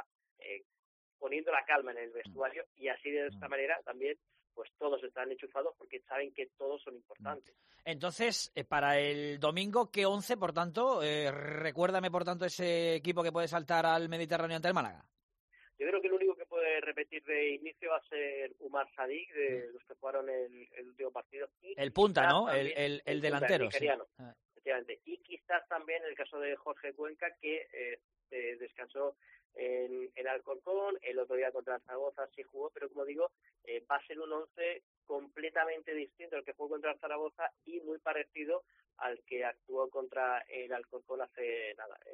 Speaker 21: poniendo la calma en el vestuario, y así de esta manera también pues todos están enchufados porque saben que todos son importantes.
Speaker 3: Entonces, para el domingo, ¿qué 11, por tanto? Recuérdame, por tanto, ese equipo que puede saltar al Mediterráneo ante el Málaga.
Speaker 21: Yo creo que el único que puede repetir de inicio va a ser Umar Sadik, de los que jugaron el último partido. Y
Speaker 3: el punta, ¿no?
Speaker 21: También,
Speaker 3: el delantero.
Speaker 21: El nigeriano,
Speaker 3: sí.
Speaker 21: Efectivamente. Y quizás también el caso de Jorge Cuenca, que descansó en Alcorcón, el otro día contra Zaragoza sí jugó, pero como digo, va a ser un 11 completamente distinto al que jugó contra Zaragoza y muy parecido al que actuó contra el Alcorcón hace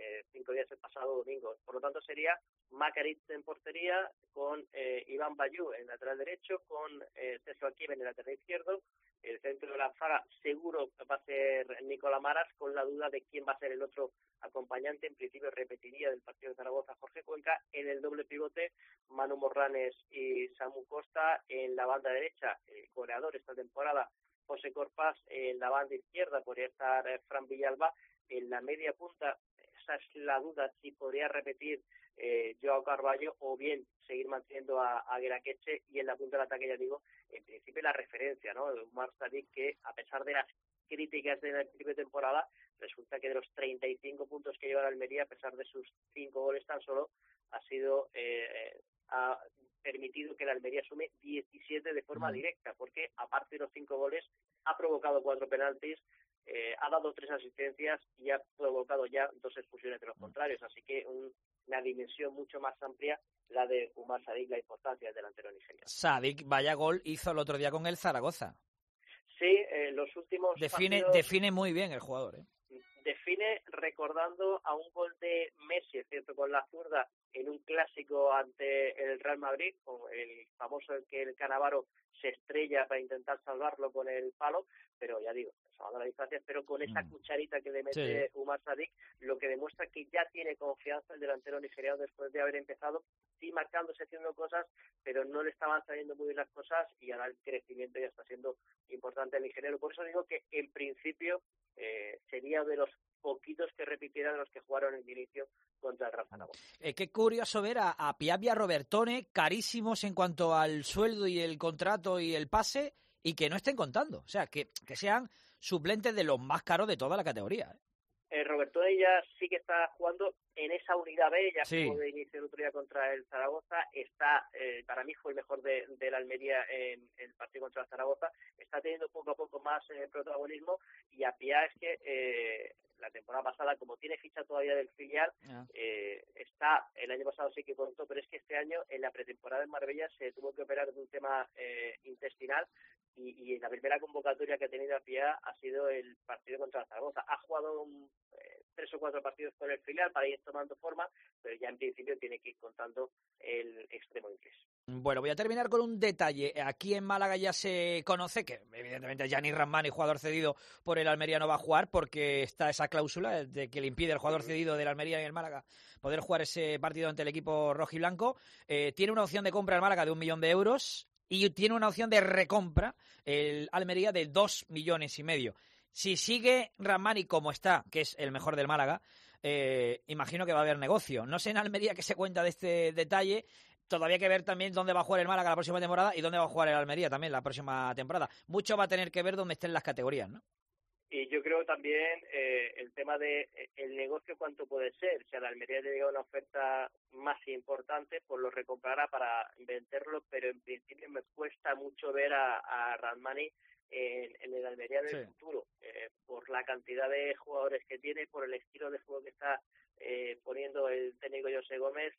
Speaker 21: 5 días, el pasado domingo. Por lo tanto, sería Macaritz en portería, con Iván Bayú en lateral derecho, con Sergio Aquive en el lateral izquierdo. El centro de la zaga seguro va a ser Nicolás Maras, con la duda de quién va a ser el otro acompañante. En principio repetiría del partido de Zaragoza Jorge Cuenca. En el doble pivote, Manu Morlanes y Samu Costa. En la banda derecha, el goleador esta temporada, José Corpás. En la banda izquierda podría estar Fran Villalba. En la media punta, esa es la duda, si podría repetir Joao Carballo o bien seguir manteniendo a Gueraqueche. Y en la punta del ataque, ya digo, en principio la referencia, ¿no? Umar Sadik, que a pesar de las críticas de la principio de temporada, resulta que de los 35 puntos que lleva la Almería, a pesar de sus 5 goles tan solo, ha permitido que la Almería sume 17 de forma directa, porque aparte de los 5 goles, ha provocado 4 penaltis, ha dado 3 asistencias y ha provocado ya 2 expulsiones de los contrarios, así que una dimensión mucho más amplia la de Umar Sadik, la importancia del delantero nigeriano.
Speaker 3: Sadik, vaya gol hizo el otro día con el Zaragoza.
Speaker 21: Sí, los últimos partidos...
Speaker 3: Define muy bien el jugador,
Speaker 21: Define recordando a un gol de Messi, es cierto, con la zurda en un clásico ante el Real Madrid, con el famoso en que el Cannavaro se estrella para intentar salvarlo con el palo, pero ya digo, salvando las distancias, pero con esa cucharita que le mete Umar Sadik, lo que demuestra que ya tiene confianza el delantero nigeriano después de haber empezado, sí marcándose, haciendo cosas, pero no le estaban saliendo muy bien las cosas y ahora el crecimiento ya está siendo importante el nigeriano. Por eso digo que en principio sería de los poquitos que repitieran los que jugaron en el inicio contra el Real Zaragoza.
Speaker 3: Qué curioso ver a Piab y a Robertone, carísimos en cuanto al sueldo y el contrato y el pase, y que no estén contando. O sea, que sean suplentes de los más caros de toda la categoría.
Speaker 21: Robertone ya sí que está jugando en esa unidad B, ya jugó de inicio el otro día contra el Zaragoza, está, para mí fue el mejor de la Almería en el partido contra el Zaragoza, está teniendo poco a poco más protagonismo, y a Piab es que la temporada pasada, como tiene ficha todavía del filial, está, el año pasado sí que contó, pero es que este año en la pretemporada en Marbella se tuvo que operar de un tema intestinal, y la primera convocatoria que ha tenido a Piab ha sido el partido contra el Zaragoza. Ha jugado 3 o 4 partidos con el filial para ir tomando forma, pero ya en principio tiene que ir contando el extremo inglés.
Speaker 3: Bueno, voy a terminar con un detalle. Aquí en Málaga ya se conoce que, evidentemente, Gianni Rahmani, jugador cedido por el Almería, no va a jugar porque está esa cláusula de que le impide al jugador cedido del Almería y el Málaga poder jugar ese partido ante el equipo rojiblanco. Tiene una opción de compra el Málaga de 1 millón de euros y tiene una opción de recompra el Almería de 2,5 millones. Si sigue Rahmani como está, que es el mejor del Málaga, imagino que va a haber negocio. No sé en Almería qué se cuenta de este detalle. Todavía hay que ver también dónde va a jugar el Málaga la próxima temporada y dónde va a jugar el Almería también la próxima temporada. Mucho va a tener que ver dónde estén las categorías, ¿no?
Speaker 21: Y yo creo también el tema de el negocio, cuánto puede ser. Si a la Almería le llega una oferta más importante, pues lo recomprará para venderlo, pero en principio me cuesta mucho ver a Rahmani en el Almería del futuro, por la cantidad de jugadores que tiene, por el estilo de juego que está poniendo el técnico José Gómez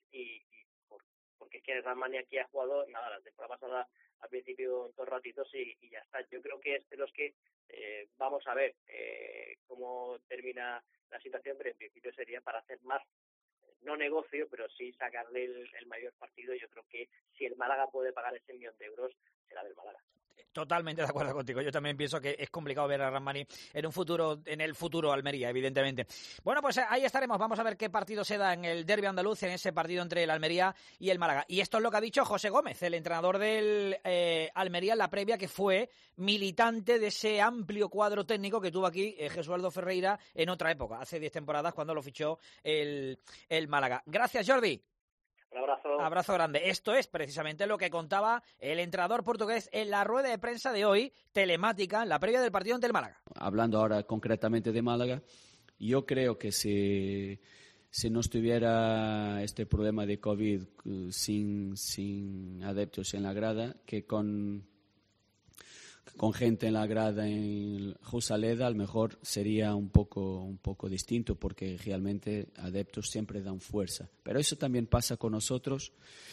Speaker 21: porque es que Rahmani aquí ha jugado la temporada pasada al principio 2 ratitos y ya está. Yo creo que es de los que vamos a ver cómo termina la situación, pero en principio sería para hacer más, no negocio, pero sí sacarle el mayor partido. Yo creo que si el Málaga puede pagar ese 1 millón de euros, será del Málaga.
Speaker 3: Totalmente de acuerdo contigo. Yo también pienso que es complicado ver a Rahmani en el futuro Almería, evidentemente. Bueno, pues ahí estaremos. Vamos a ver qué partido se da en el derbi andaluz, en ese partido entre el Almería y el Málaga. Y esto es lo que ha dicho José Gómez, el entrenador del Almería, en la previa, que fue militante de ese amplio cuadro técnico que tuvo aquí Jesualdo Ferreira en otra época, hace 10 temporadas, cuando lo fichó el Málaga. Gracias, Jordi.
Speaker 21: Un abrazo.
Speaker 3: Abrazo grande. Esto es precisamente lo que contaba el entrenador portugués en la rueda de prensa de hoy, telemática, en la previa del partido ante el Málaga.
Speaker 7: Hablando ahora concretamente de Málaga, yo creo que si no estuviera este problema de COVID sin adeptos en la grada, que con gente en la grada en Rosaleda, a lo mejor sería un poco distinto, porque realmente adeptos siempre dan fuerza. Pero eso también pasa con nosotros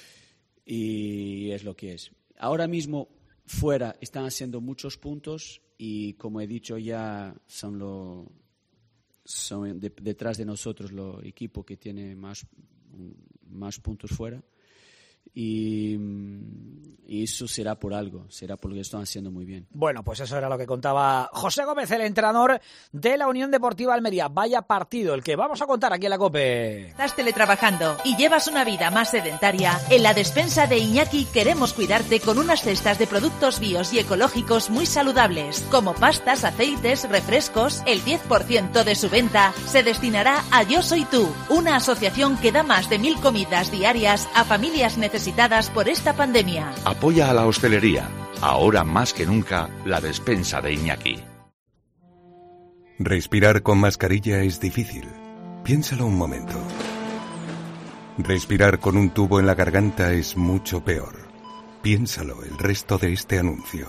Speaker 7: y es lo que es. Ahora mismo fuera están haciendo muchos puntos y, como he dicho ya, son detrás de nosotros el equipo que tiene más puntos fuera. Y eso será por algo, será porque lo están haciendo muy bien.
Speaker 3: Bueno, pues eso era lo que contaba José Gómez, el entrenador de la Unión Deportiva Almería. Vaya partido el que vamos a contar aquí en la COPE.
Speaker 2: ¿Estás teletrabajando y llevas una vida más sedentaria? En la despensa de Iñaki queremos cuidarte con unas cestas de productos bios y ecológicos muy saludables, como pastas, aceites, refrescos. El 10% de su venta se destinará a Yo Soy Tú, una asociación que da más de 1000 comidas diarias a familias necesitadas por esta pandemia.
Speaker 22: Apoya a la hostelería. Ahora más que nunca, la despensa de Iñaki.
Speaker 15: Respirar con mascarilla es difícil. Piénsalo un momento. Respirar con un tubo en la garganta es mucho peor. Piénsalo el resto de este anuncio.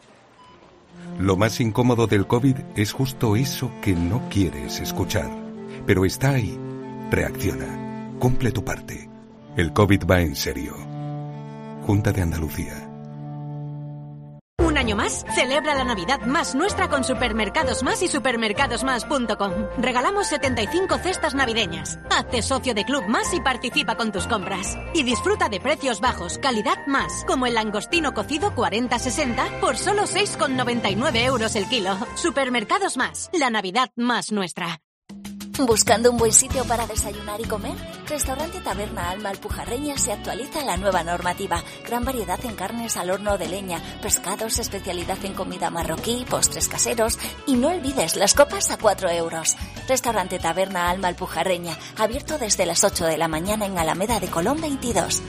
Speaker 15: Lo más incómodo del COVID es justo eso que no quieres escuchar. Pero está ahí. Reacciona. Cumple tu parte. El COVID va en serio. Junta de Andalucía.
Speaker 1: Un año más, celebra la Navidad más nuestra con Supermercados Más y supermercadosmás.com. Regalamos 75 cestas navideñas. Hazte socio de Club Más y participa con tus compras. Y disfruta de precios bajos, calidad más, como el langostino cocido 40-60 por solo 6,99 € el kilo. Supermercados Más, la Navidad más nuestra.
Speaker 8: ¿Buscando un buen sitio para desayunar y comer? Restaurante Taberna Alma Alpujarreña se actualiza la nueva normativa. Gran variedad en carnes al horno de leña, pescados, especialidad en comida marroquí, postres caseros y no olvides las copas a 4 €. Restaurante Taberna Alma Alpujarreña, abierto desde las 8 de la mañana en Alameda de Colón 22.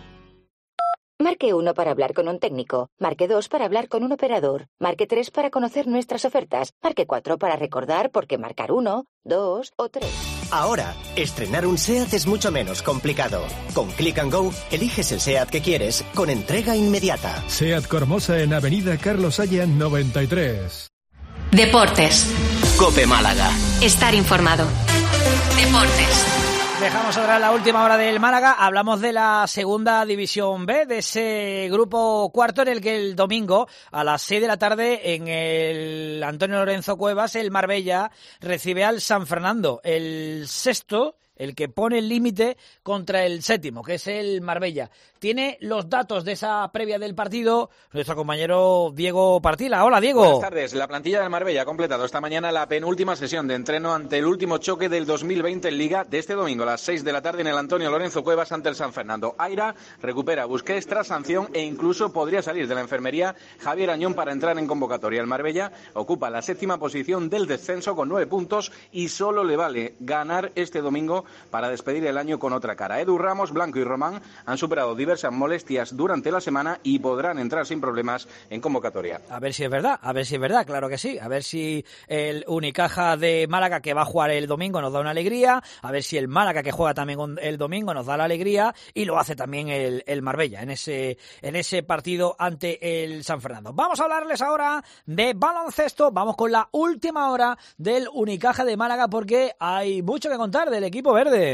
Speaker 22: Marque 1 para hablar con un técnico, marque 2 para hablar con un operador, marque 3 para conocer nuestras ofertas, marque 4 para recordar por qué marcar 1, 2 o 3.
Speaker 23: Ahora, estrenar un SEAT es mucho menos complicado. Con Click and Go, eliges el SEAT que quieres con entrega inmediata.
Speaker 16: SEAT Cormosa en Avenida Carlos Haya 93.
Speaker 1: Deportes.
Speaker 23: COPE Málaga.
Speaker 1: Estar informado. Deportes.
Speaker 3: Dejamos ahora la última hora del Málaga. Hablamos de la segunda división B, de ese grupo cuarto en el que el domingo a las 6 de la tarde en el Antonio Lorenzo Cuevas el Marbella recibe al San Fernando, el sexto, el que pone el límite contra el séptimo, que es el Marbella. Tiene los datos de esa previa del partido nuestro compañero Diego Partila. Hola, Diego.
Speaker 24: Buenas tardes. La plantilla del Marbella ha completado esta mañana la penúltima sesión de entreno ante el último choque del 2020 en Liga de este domingo a las 6 de la tarde en el Antonio Lorenzo Cuevas ante el San Fernando. Aira recupera Busquets tras sanción e incluso podría salir de la enfermería Javier Añón para entrar en convocatoria. El Marbella ocupa la séptima posición del descenso con 9 puntos y solo le vale ganar este domingo para despedir el año con otra cara. Edu Ramos, Blanco y Román han superado diversas molestias durante la semana y podrán entrar sin problemas en convocatoria.
Speaker 3: A ver si es verdad, claro que sí. A ver si el Unicaja de Málaga, que va a jugar el domingo, nos da una alegría. A ver si el Málaga, que juega también el domingo, nos da la alegría. Y lo hace también el Marbella en ese partido ante el San Fernando. Vamos a hablarles ahora de baloncesto. Vamos con la última hora del Unicaja de Málaga porque hay mucho que contar del equipo verde.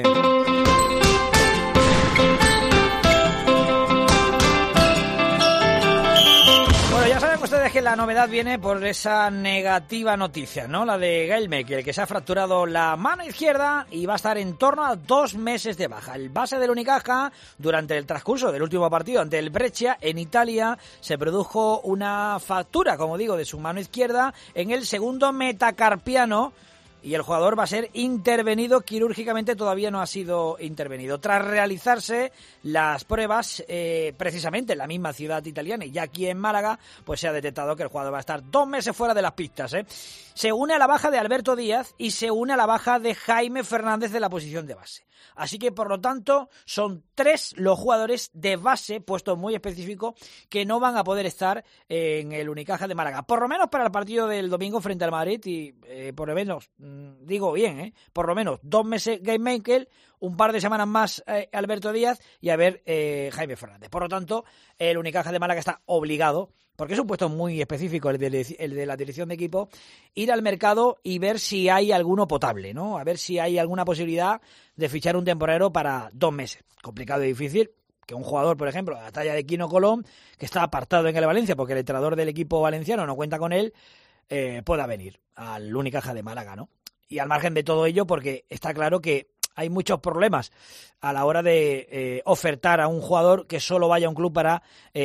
Speaker 3: Bueno, ya saben ustedes que la novedad viene por esa negativa noticia, ¿no? La de Gael Mekel, que se ha fracturado la mano izquierda y va a estar en torno a 2 meses de baja. El base del Unicaja, durante el transcurso del último partido ante el Brescia en Italia, se produjo una fractura, como digo, de su mano izquierda en el segundo metacarpiano. Y el jugador va a ser intervenido quirúrgicamente, todavía no ha sido intervenido. Tras realizarse las pruebas, precisamente en la misma ciudad italiana y ya aquí en Málaga, pues se ha detectado que el jugador va a estar 2 meses fuera de las pistas. Se une a la baja de Alberto Díaz y se une a la baja de Jaime Fernández de la posición de base. Así que, por lo tanto, son 3 los jugadores de base, puestos muy específicos, que no van a poder estar en el Unicaja de Málaga. Por lo menos para el partido del domingo frente al Madrid y por lo menos, digo bien, por lo menos 2 meses Gael Mekel, un par de semanas más Alberto Díaz y a ver Jaime Fernández. Por lo tanto, el Unicaja de Málaga está obligado, porque es un puesto muy específico el de la dirección de equipo, ir al mercado y ver si hay alguno potable, ¿no? A ver si hay alguna posibilidad de fichar un temporero para 2 meses. Complicado y difícil que un jugador, por ejemplo, a la talla de Quino Colón, que está apartado en el Valencia porque el entrenador del equipo valenciano no cuenta con él, pueda venir al Unicaja de Málaga, ¿no? Y al margen de todo ello, porque está claro que hay muchos problemas a la hora de ofertar a un jugador que solo vaya a un club para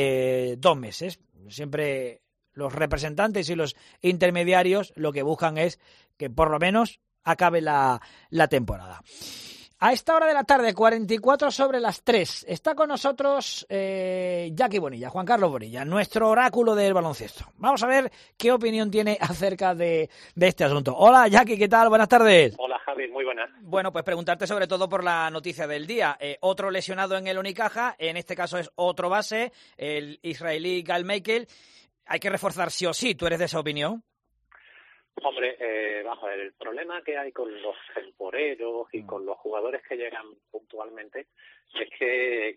Speaker 3: 2 meses. Siempre los representantes y los intermediarios lo que buscan es que por lo menos acabe la temporada. A esta hora de la tarde, 44 sobre las 3, está con nosotros Jackie Bonilla, Juan Carlos Bonilla, nuestro oráculo del baloncesto. Vamos a ver qué opinión tiene acerca de este asunto. Hola Jackie, ¿qué tal? Buenas tardes.
Speaker 25: Hola Javi, muy buenas.
Speaker 3: Bueno, pues preguntarte sobre todo por la noticia del día. Otro lesionado en el Unicaja, en este caso es otro base, el israelí Gael Mekel. Hay que reforzar sí o sí, ¿tú eres de esa opinión?
Speaker 5: Hombre, vamos a ver, el problema que hay con los temporeros y con los jugadores que llegan puntualmente es que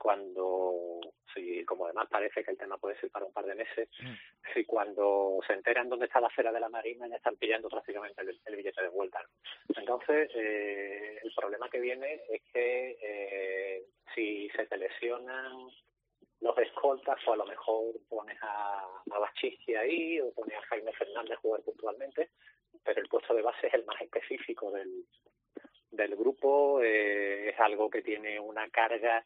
Speaker 5: como además parece que el tema puede ser para un par de meses, si cuando se enteran dónde está la Feria de la Marina ya están pillando prácticamente el billete de vuelta. Entonces, el problema que viene es que si se te lesionan los escoltas, pues a lo mejor pones a Bachischi ahí o pones a Jaime Fernández a jugar puntualmente, pero el puesto de base es el más específico del grupo, es algo que tiene una carga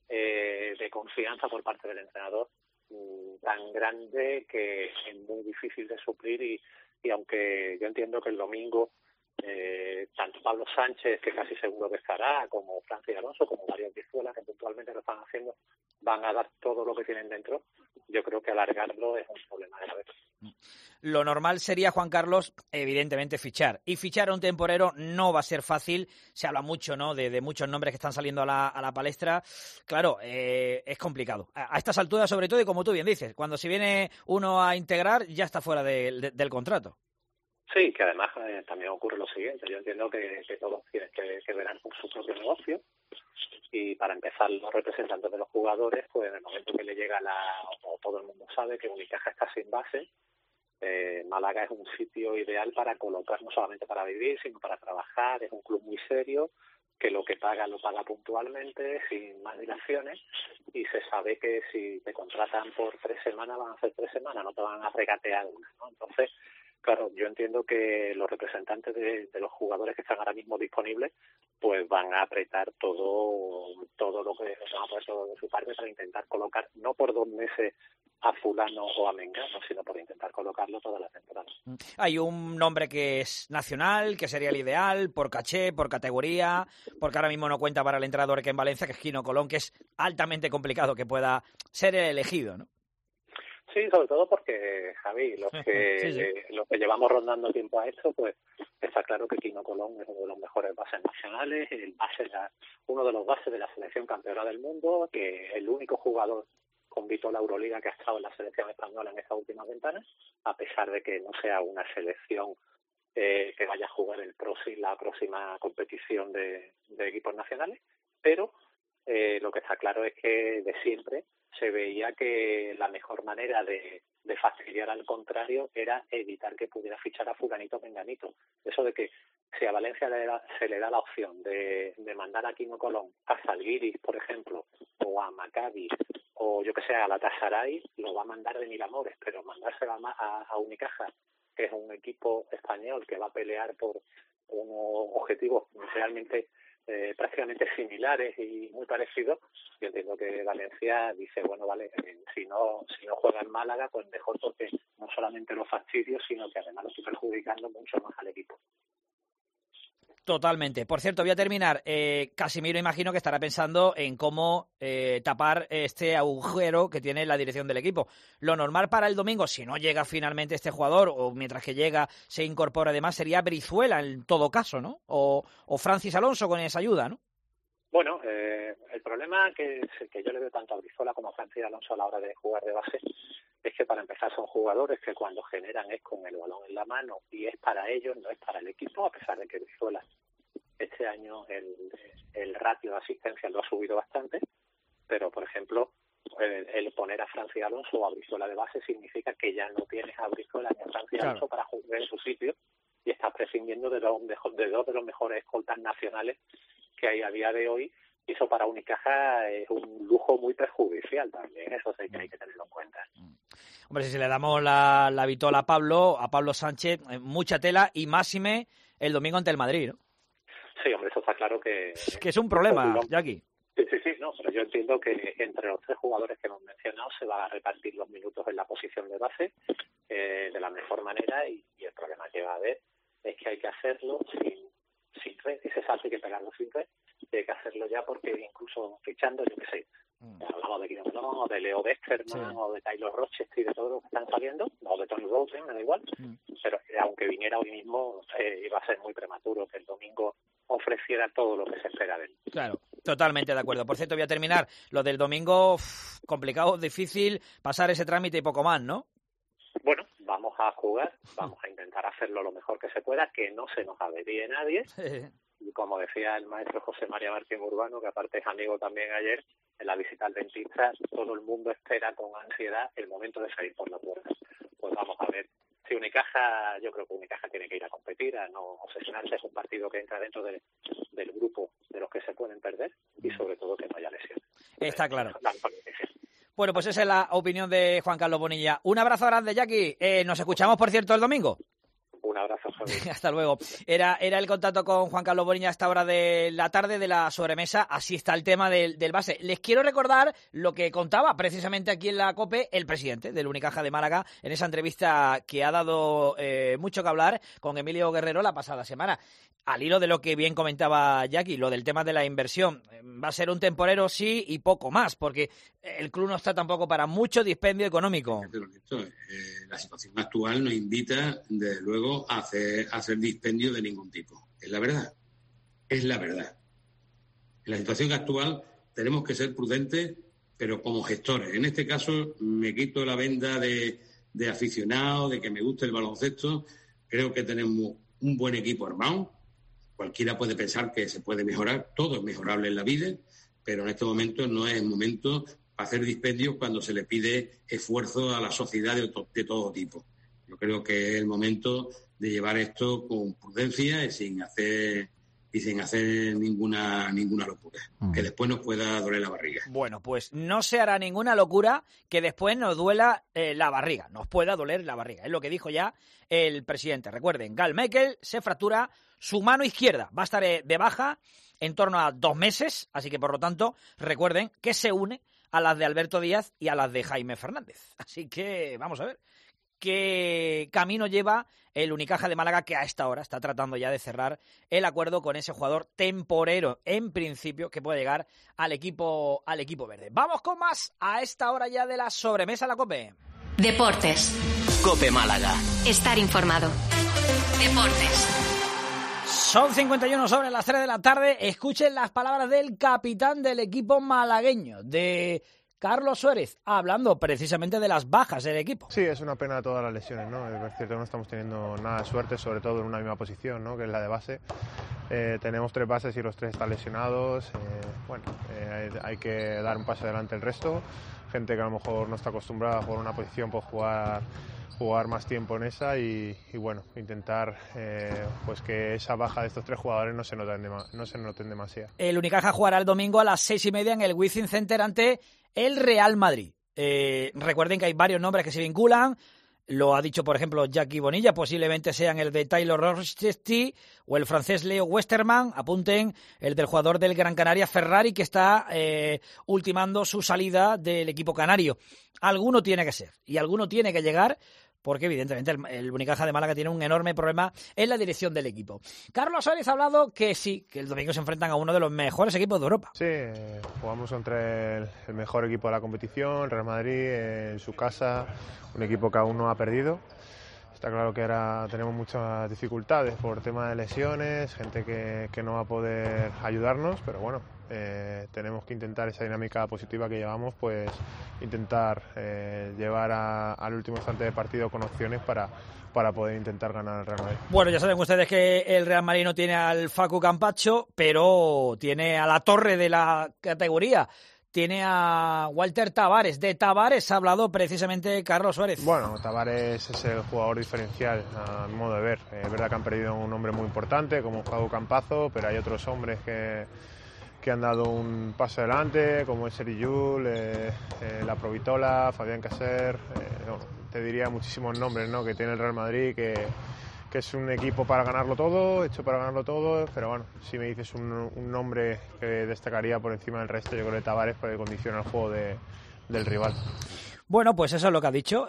Speaker 5: de confianza por parte del entrenador tan grande que es muy difícil de suplir y aunque yo entiendo que el domingo tanto Pablo Sánchez, que casi seguro que estará, como Francis Alonso, como Mario Brizuela, que puntualmente lo están haciendo, van a dar todo lo que tienen dentro, yo creo que alargarlo es un problema grave.
Speaker 3: Lo normal sería, Juan Carlos, evidentemente fichar. Y fichar a un temporero no va a ser fácil. Se habla mucho, ¿no?, de muchos nombres que están saliendo a la palestra. Claro, es complicado. A estas alturas, sobre todo, y como tú bien dices, cuando si viene uno a integrar, ya está fuera del contrato.
Speaker 5: Sí, que además también ocurre lo siguiente. Yo entiendo que todos tienen que ver con su propio negocio. Y para empezar, los representantes de los jugadores, pues en el momento que le llega o todo el mundo sabe que Unicaja está sin base, Málaga es un sitio ideal para colocar, no solamente para vivir, sino para trabajar. Es un club muy serio, que lo que paga lo paga puntualmente, sin más dilaciones, y se sabe que si te contratan por 3 semanas, van a ser 3 semanas, no te van a regatear una, ¿no? Entonces, claro, yo entiendo que los representantes de los jugadores que están ahora mismo disponibles pues van a apretar todo lo que van a poner todo de su parte para intentar colocar, no por 2 meses a fulano o a mengano, sino por intentar colocarlo toda la temporada.
Speaker 3: Hay un nombre que es nacional, que sería el ideal, por caché, por categoría, porque ahora mismo no cuenta para el entrenador que en Valencia, que es Quino Colón, que es altamente complicado que pueda ser el elegido, ¿no?
Speaker 5: Sí, sobre todo porque, Javi, los que llevamos rondando tiempo a esto, pues está claro que Quino Colón es uno de los mejores bases nacionales, uno de los bases de la selección campeona del mundo, que el único jugador con Vitola Euroliga que ha estado en la selección española en estas últimas ventanas, a pesar de que no sea una selección que vaya a jugar la próxima competición de equipos nacionales, pero lo que está claro es que de siempre se veía que la mejor manera de fastidiar al contrario era evitar que pudiera fichar a fulanito o menganito. Eso de que si a Valencia se le da la opción de mandar a Quino Colón a Zalgiris, por ejemplo, o a Maccabi, o yo que sé, a Galatasaray, lo va a mandar de mil amores, pero mandárselo a Unicaja, que es un equipo español que va a pelear por unos objetivos realmente prácticamente similares y muy parecidos, yo entiendo que Valencia dice, bueno, vale, si no juega en Málaga, pues mejor, porque no solamente los fastidios, sino que además lo estoy perjudicando mucho más al equipo.
Speaker 3: Totalmente. Por cierto, voy a terminar. Casimiro, imagino que estará pensando en cómo tapar este agujero que tiene la dirección del equipo. Lo normal para el domingo, si no llega finalmente este jugador, o mientras que llega se incorpora además, sería Brizuela en todo caso, ¿no? O Francis Alonso con esa ayuda, ¿no?
Speaker 5: Bueno, el problema que yo le veo tanto a Brizuela como a Francis Alonso a la hora de jugar de base es que, para empezar, son jugadores que cuando generan es con el balón en la mano y es para ellos, no es para el equipo, a pesar de que Brizuela este año el ratio de asistencia lo ha subido bastante, pero, por ejemplo, el poner a Francis Alonso o a Brizuela de base significa que ya no tienes a Brizuela ni a Francis Alonso para jugar en su sitio y estás prescindiendo de dos de los mejores escoltas nacionales que hay a día de hoy. Y eso para Unicaja es un lujo muy perjudicial también, eso sí que hay que tenerlo en cuenta.
Speaker 3: Hombre, si le damos la vitola a Pablo Sánchez, mucha tela, y máxime el domingo ante el Madrid, ¿no?
Speaker 5: Sí, hombre, eso está claro que
Speaker 3: es un problema, Jackie.
Speaker 5: Sí, no, pero yo entiendo que entre los 3 jugadores que hemos mencionado se van a repartir los minutos en la posición de base de la mejor manera, y el problema que va a haber es que hay que hacerlo sin red, ese salto hay que pegarlo sin red, y hay que hacerlo ya, porque incluso fichando, yo qué sé, hablamos de Quino Colón, o de Leo Westermann, o de Taylor Rochester y de todo lo que están saliendo, o de Tony Rosen, me da igual, pero aunque viniera hoy mismo, iba a ser muy prematuro que el domingo ofreciera todo lo que se espera de él.
Speaker 3: Claro, totalmente de acuerdo. Por cierto, voy a terminar. Lo del domingo, complicado, difícil, pasar ese trámite y poco más, ¿no?
Speaker 5: Bueno, vamos
Speaker 9: a jugar, vamos a intentar hacerlo lo mejor que se pueda, que no se nos averíe nadie. Y como decía el maestro José María Martín Urbano, que aparte es amigo también ayer, en la visita al dentista, todo el mundo espera con ansiedad el momento de salir por la puerta. Pues vamos a ver. Si Unicaja, yo creo que Unicaja tiene que ir a competir, a no obsesionarse. Es un partido que entra dentro del grupo de los que se pueden perder y sobre todo que no haya lesión.
Speaker 3: Está claro. Bueno, pues esa es la opinión de Juan Carlos Bonilla. Un abrazo grande, Jackie. Nos escuchamos, por cierto, el domingo.
Speaker 9: Un abrazo, Javi.
Speaker 3: Hasta luego. Era el contacto con Juan Carlos Bonilla a esta hora de la tarde de la sobremesa. Así está el tema del base. Les quiero recordar lo que contaba precisamente aquí en la COPE el presidente del Unicaja de Málaga en esa entrevista que ha dado mucho que hablar con Emilio Guerrero la pasada semana. Al hilo de lo que bien comentaba Jackie, lo del tema de la inversión. Va a ser un temporero sí y poco más, porque el club no está tampoco para mucho dispendio económico.
Speaker 10: Pero la situación actual nos invita, desde luego, a hacer dispendio de ningún tipo. Es la verdad. Es la verdad. En la situación actual tenemos que ser prudentes, pero como gestores. En este caso me quito la venda de aficionado, de que me guste el baloncesto. Creo que tenemos un buen equipo armado. Cualquiera puede pensar que se puede mejorar, todo es mejorable en la vida, pero en este momento no es el momento para hacer dispendios cuando se le pide esfuerzo a la sociedad de todo tipo. Yo creo que es el momento de llevar esto con prudencia y sin hacer ninguna locura, que después nos pueda doler la barriga.
Speaker 3: Bueno, pues no se hará ninguna locura que después nos duela la barriga, nos pueda doler la barriga. Es lo que dijo ya el presidente. Recuerden, Gal Mekel se fractura su mano izquierda, va a estar de baja en torno a 2 meses, así que por lo tanto recuerden que se une a las de Alberto Díaz y a las de Jaime Fernández. Así que vamos a ver qué camino lleva el Unicaja de Málaga, que a esta hora está tratando ya de cerrar el acuerdo con ese jugador temporero, en principio, que puede llegar al equipo verde. Vamos con más a esta hora ya de la sobremesa de la COPE.
Speaker 1: Deportes.
Speaker 17: COPE Málaga.
Speaker 1: Estar informado. Deportes.
Speaker 3: Son 51 sobre las 3 de la tarde. Escuchen las palabras del capitán del equipo malagueño, de Carlos Suárez, hablando precisamente de las bajas del equipo.
Speaker 12: Sí, es una pena todas las lesiones, ¿no? Es cierto que no estamos teniendo nada de suerte, sobre todo en una misma posición, ¿no? Que es la de base. Tenemos 3 bases y los 3 están lesionados. Hay que dar un paso adelante el resto. Gente que a lo mejor no está acostumbrada a jugar una posición, pues jugar más tiempo en esa y bueno, intentar pues que esa baja de estos 3 jugadores no se noten demasiado. El
Speaker 3: Unicaja jugará el domingo a las 6:30 en el Wizzing Center ante el Real Madrid. Recuerden que hay varios nombres que se vinculan. Lo ha dicho, por ejemplo, Jackie Bonilla, posiblemente sean el de Taylor Rochester o el francés Leo Westermann. Apunten el del jugador del Gran Canaria, Ferrari, que está ultimando su salida del equipo canario. Alguno tiene que ser y alguno tiene que llegar, porque evidentemente el Unicaja de Málaga tiene un enorme problema en la dirección del equipo. Carlos Suárez ha hablado que sí, que el domingo se enfrentan a uno de los mejores equipos de Europa.
Speaker 12: Sí, jugamos contra el mejor equipo de la competición, el Real Madrid, en su casa, un equipo que aún no ha perdido. Está claro que ahora tenemos muchas dificultades por tema de lesiones, gente que no va a poder ayudarnos, pero bueno, tenemos que intentar esa dinámica positiva que llevamos, pues intentar llevar al último instante de partido con opciones para poder intentar ganar al Real Madrid. Bueno,
Speaker 3: ya saben ustedes que el Real Madrid no tiene al Facu Campacho, pero tiene a la torre de la categoría. Tiene a Walter Tavares. De Tavares ha hablado precisamente Carlos Suárez.
Speaker 12: Bueno, Tavares es el jugador diferencial, a mi modo de ver. Es verdad que han perdido un hombre muy importante como Facu Campazo, pero hay otros hombres que han dado un paso adelante, como es Sergi Llull, La Provitola, Fabián Caser. Te diría muchísimos nombres, ¿no?, que tiene el Real Madrid, que es un equipo para ganarlo todo, hecho para ganarlo todo, pero bueno, si me dices un nombre que destacaría por encima del resto, yo creo que Tavares, porque condiciona el juego del rival.
Speaker 3: Bueno, pues eso es lo que ha dicho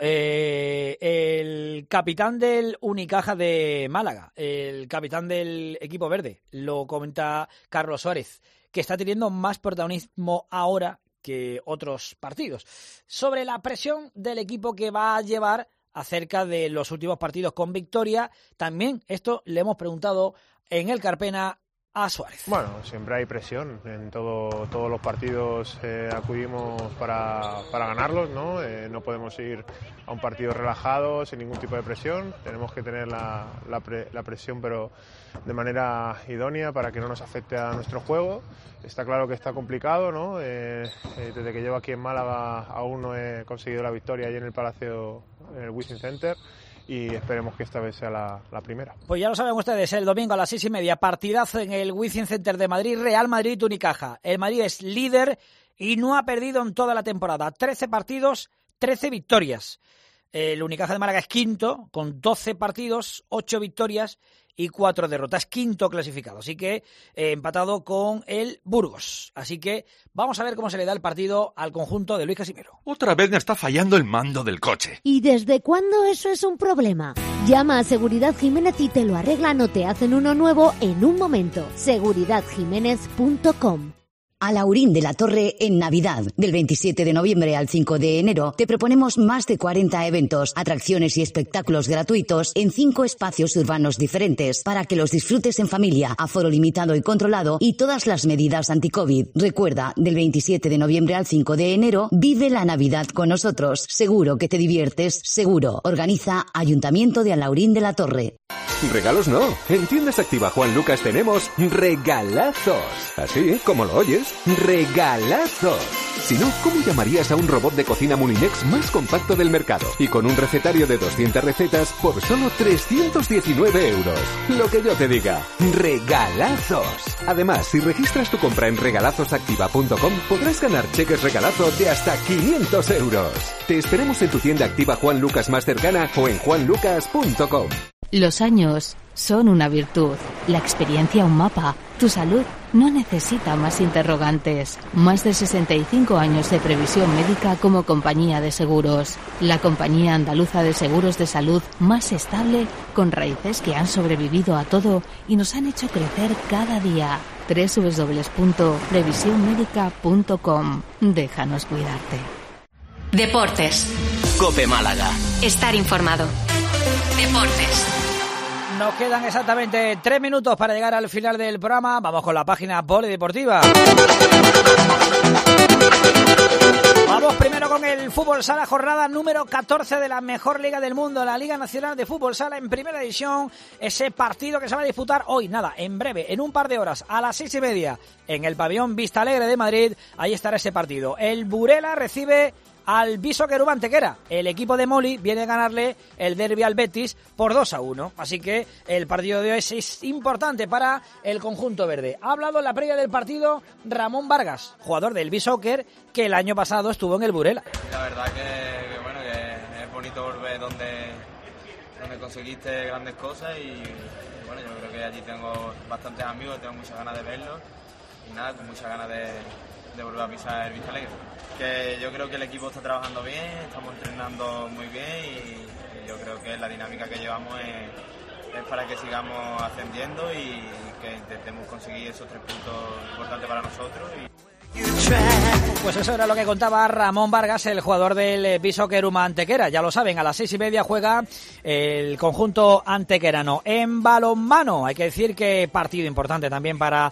Speaker 3: el capitán del Unicaja de Málaga, el capitán del equipo verde, lo comenta Carlos Suárez, que está teniendo más protagonismo ahora que otros partidos. Sobre la presión del equipo que va a llevar acerca de los últimos partidos con victoria, también esto le hemos preguntado en el Carpena a Suárez.
Speaker 12: Bueno, siempre hay presión. En todos los partidos acudimos para ganarlos, ¿no? No podemos ir a un partido relajado, sin ningún tipo de presión. Tenemos que tener la presión, pero de manera idónea para que no nos afecte a nuestro juego. Está claro que está complicado, ¿no? Desde que llevo aquí en Málaga aún no he conseguido la victoria allí en el Palacio, en el Wizzing Center, y esperemos que esta vez sea la primera.
Speaker 3: Pues ya lo saben ustedes, el domingo a las 6:30, partidazo en el Wizzing Center de Madrid, Real Madrid-Unicaja. El Madrid es líder y no ha perdido en toda la temporada. 13 partidos, 13 victorias. El Unicaja de Málaga es quinto, con 12 partidos, 8 victorias y 4 derrotas, quinto clasificado, así que empatado con el Burgos. Así que vamos a ver cómo se le da el partido al conjunto de Luis Casimiro.
Speaker 11: Otra vez me está fallando el mando del coche.
Speaker 14: ¿Y desde cuándo eso es un problema? Llama a Seguridad Jiménez y te lo arreglan o te hacen uno nuevo en un momento. seguridadjiménez.com.
Speaker 18: Alhaurín de la Torre en Navidad. Del 27 de noviembre al 5 de enero te proponemos más de 40 eventos, atracciones y espectáculos gratuitos en 5 espacios urbanos diferentes para que los disfrutes en familia, aforo limitado y controlado y todas las medidas anti-COVID. Recuerda, del 27 de noviembre al 5 de enero, vive la Navidad con nosotros. Seguro que te diviertes, seguro. Organiza Ayuntamiento de Alhaurín de la Torre.
Speaker 19: Regalos no. En Tiendas Activa Juan Lucas tenemos regalazos. Así como lo oyes, regalazos. Si no, ¿cómo llamarías a un robot de cocina Moulinex más compacto del mercado? Y con un recetario de 200 recetas por solo 319 euros. Lo que yo te diga, regalazos. Además, si registras tu compra en regalazosactiva.com, podrás ganar cheques regalazo de hasta 500 euros. Te esperemos en tu tienda Activa Juan Lucas más cercana o en juanlucas.com.
Speaker 25: Los años son una virtud, la experiencia un mapa. Tu salud no necesita más interrogantes. Más de 65 años de previsión médica como compañía de seguros. La compañía andaluza de seguros de salud más estable, con raíces que han sobrevivido a todo y nos han hecho crecer cada día. www.previsionmedica.com. Déjanos cuidarte.
Speaker 1: Deportes.
Speaker 17: COPE Málaga.
Speaker 1: Estar informado. Deportes.
Speaker 3: Nos quedan exactamente 3 minutos para llegar al final del programa. Vamos con la página polideportiva. Vamos primero con el Fútbol Sala, jornada número 14 de la mejor liga del mundo, la Liga Nacional de Fútbol Sala en primera división. Ese partido que se va a disputar hoy, en breve, en un par de horas, a las 6:30, en el pabellón Vista Alegre de Madrid. Ahí estará ese partido. El Burela recibe al Bishoker Antequera. El equipo de Moli viene a ganarle el derbi al Betis por 2-1. Así que el partido de hoy es importante para el conjunto verde. Ha hablado en la previa del partido Ramón Vargas, jugador del Bishoker, que el año pasado estuvo en el Burela.
Speaker 26: La verdad que es bonito volver donde conseguiste grandes cosas y bueno, yo creo que allí tengo bastantes amigos, tengo muchas ganas de verlos y nada, con muchas ganas de volver a pisar el Vista Alegre. Que yo creo que el equipo está trabajando bien, estamos entrenando muy bien y yo creo que la dinámica que llevamos es para que sigamos ascendiendo y que intentemos conseguir esos 3 puntos importantes para nosotros.
Speaker 3: Pues eso era lo que contaba Ramón Vargas, el jugador del Bishoker Antequera. Ya lo saben, a las 6:30 juega el conjunto antequerano. En balonmano, hay que decir que partido importante también para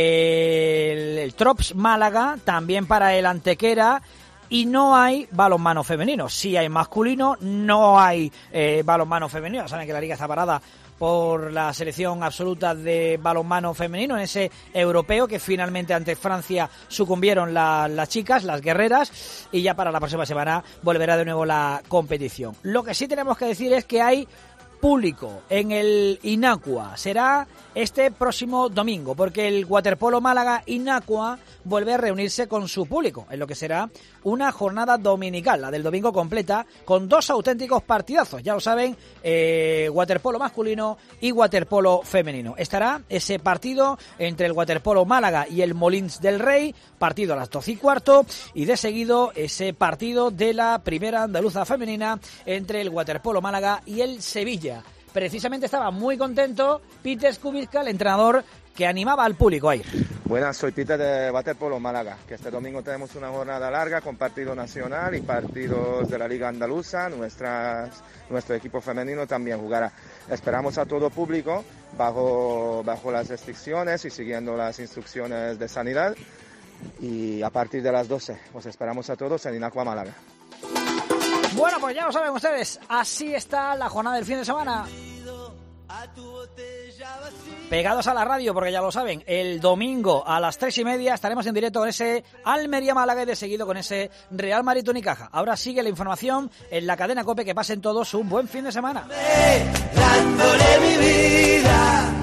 Speaker 3: el Trops Málaga, también para el Antequera. Y no hay balonmano femenino. Sí hay masculino, no hay balonmano femenino. Saben que la liga está parada por la selección absoluta de balonmano femenino en ese europeo que finalmente ante Francia sucumbieron las chicas, las guerreras, y ya para la próxima semana volverá de nuevo la competición. Lo que sí tenemos que decir es que hay público en el Inacua. Será este próximo domingo, porque el Waterpolo Málaga Inacua vuelve a reunirse con su público, en lo que será una jornada dominical, la del domingo completa, con 2 auténticos partidazos, ya lo saben, waterpolo masculino y waterpolo femenino. Estará ese partido entre el Waterpolo Málaga y el Molins del Rey, partido a las 12:15, y de seguido ese partido de la primera andaluza femenina entre el Waterpolo Málaga y el Sevilla. Precisamente estaba muy contento Peter Skubicka, el entrenador que animaba al público a ir.
Speaker 27: Buenas, soy Peter de Waterpolo Málaga, que este domingo tenemos una jornada larga con partido nacional y partidos de la Liga Andaluza. Nuestro equipo femenino también jugará. esperamos a todo público bajo las restricciones y siguiendo las instrucciones de sanidad. Y a partir de las 12 os esperamos a todos en Inacua Málaga.
Speaker 3: Bueno, pues ya lo saben ustedes, así está la jornada del fin de semana. Pegados a la radio, porque ya lo saben, el domingo a las 3:30 estaremos en directo con ese Almería Málaga y de seguido con ese Real Madrid Unicaja. Ahora sigue la información en la cadena COPE, que pasen todos un buen fin de semana.
Speaker 2: Dándole mi vida.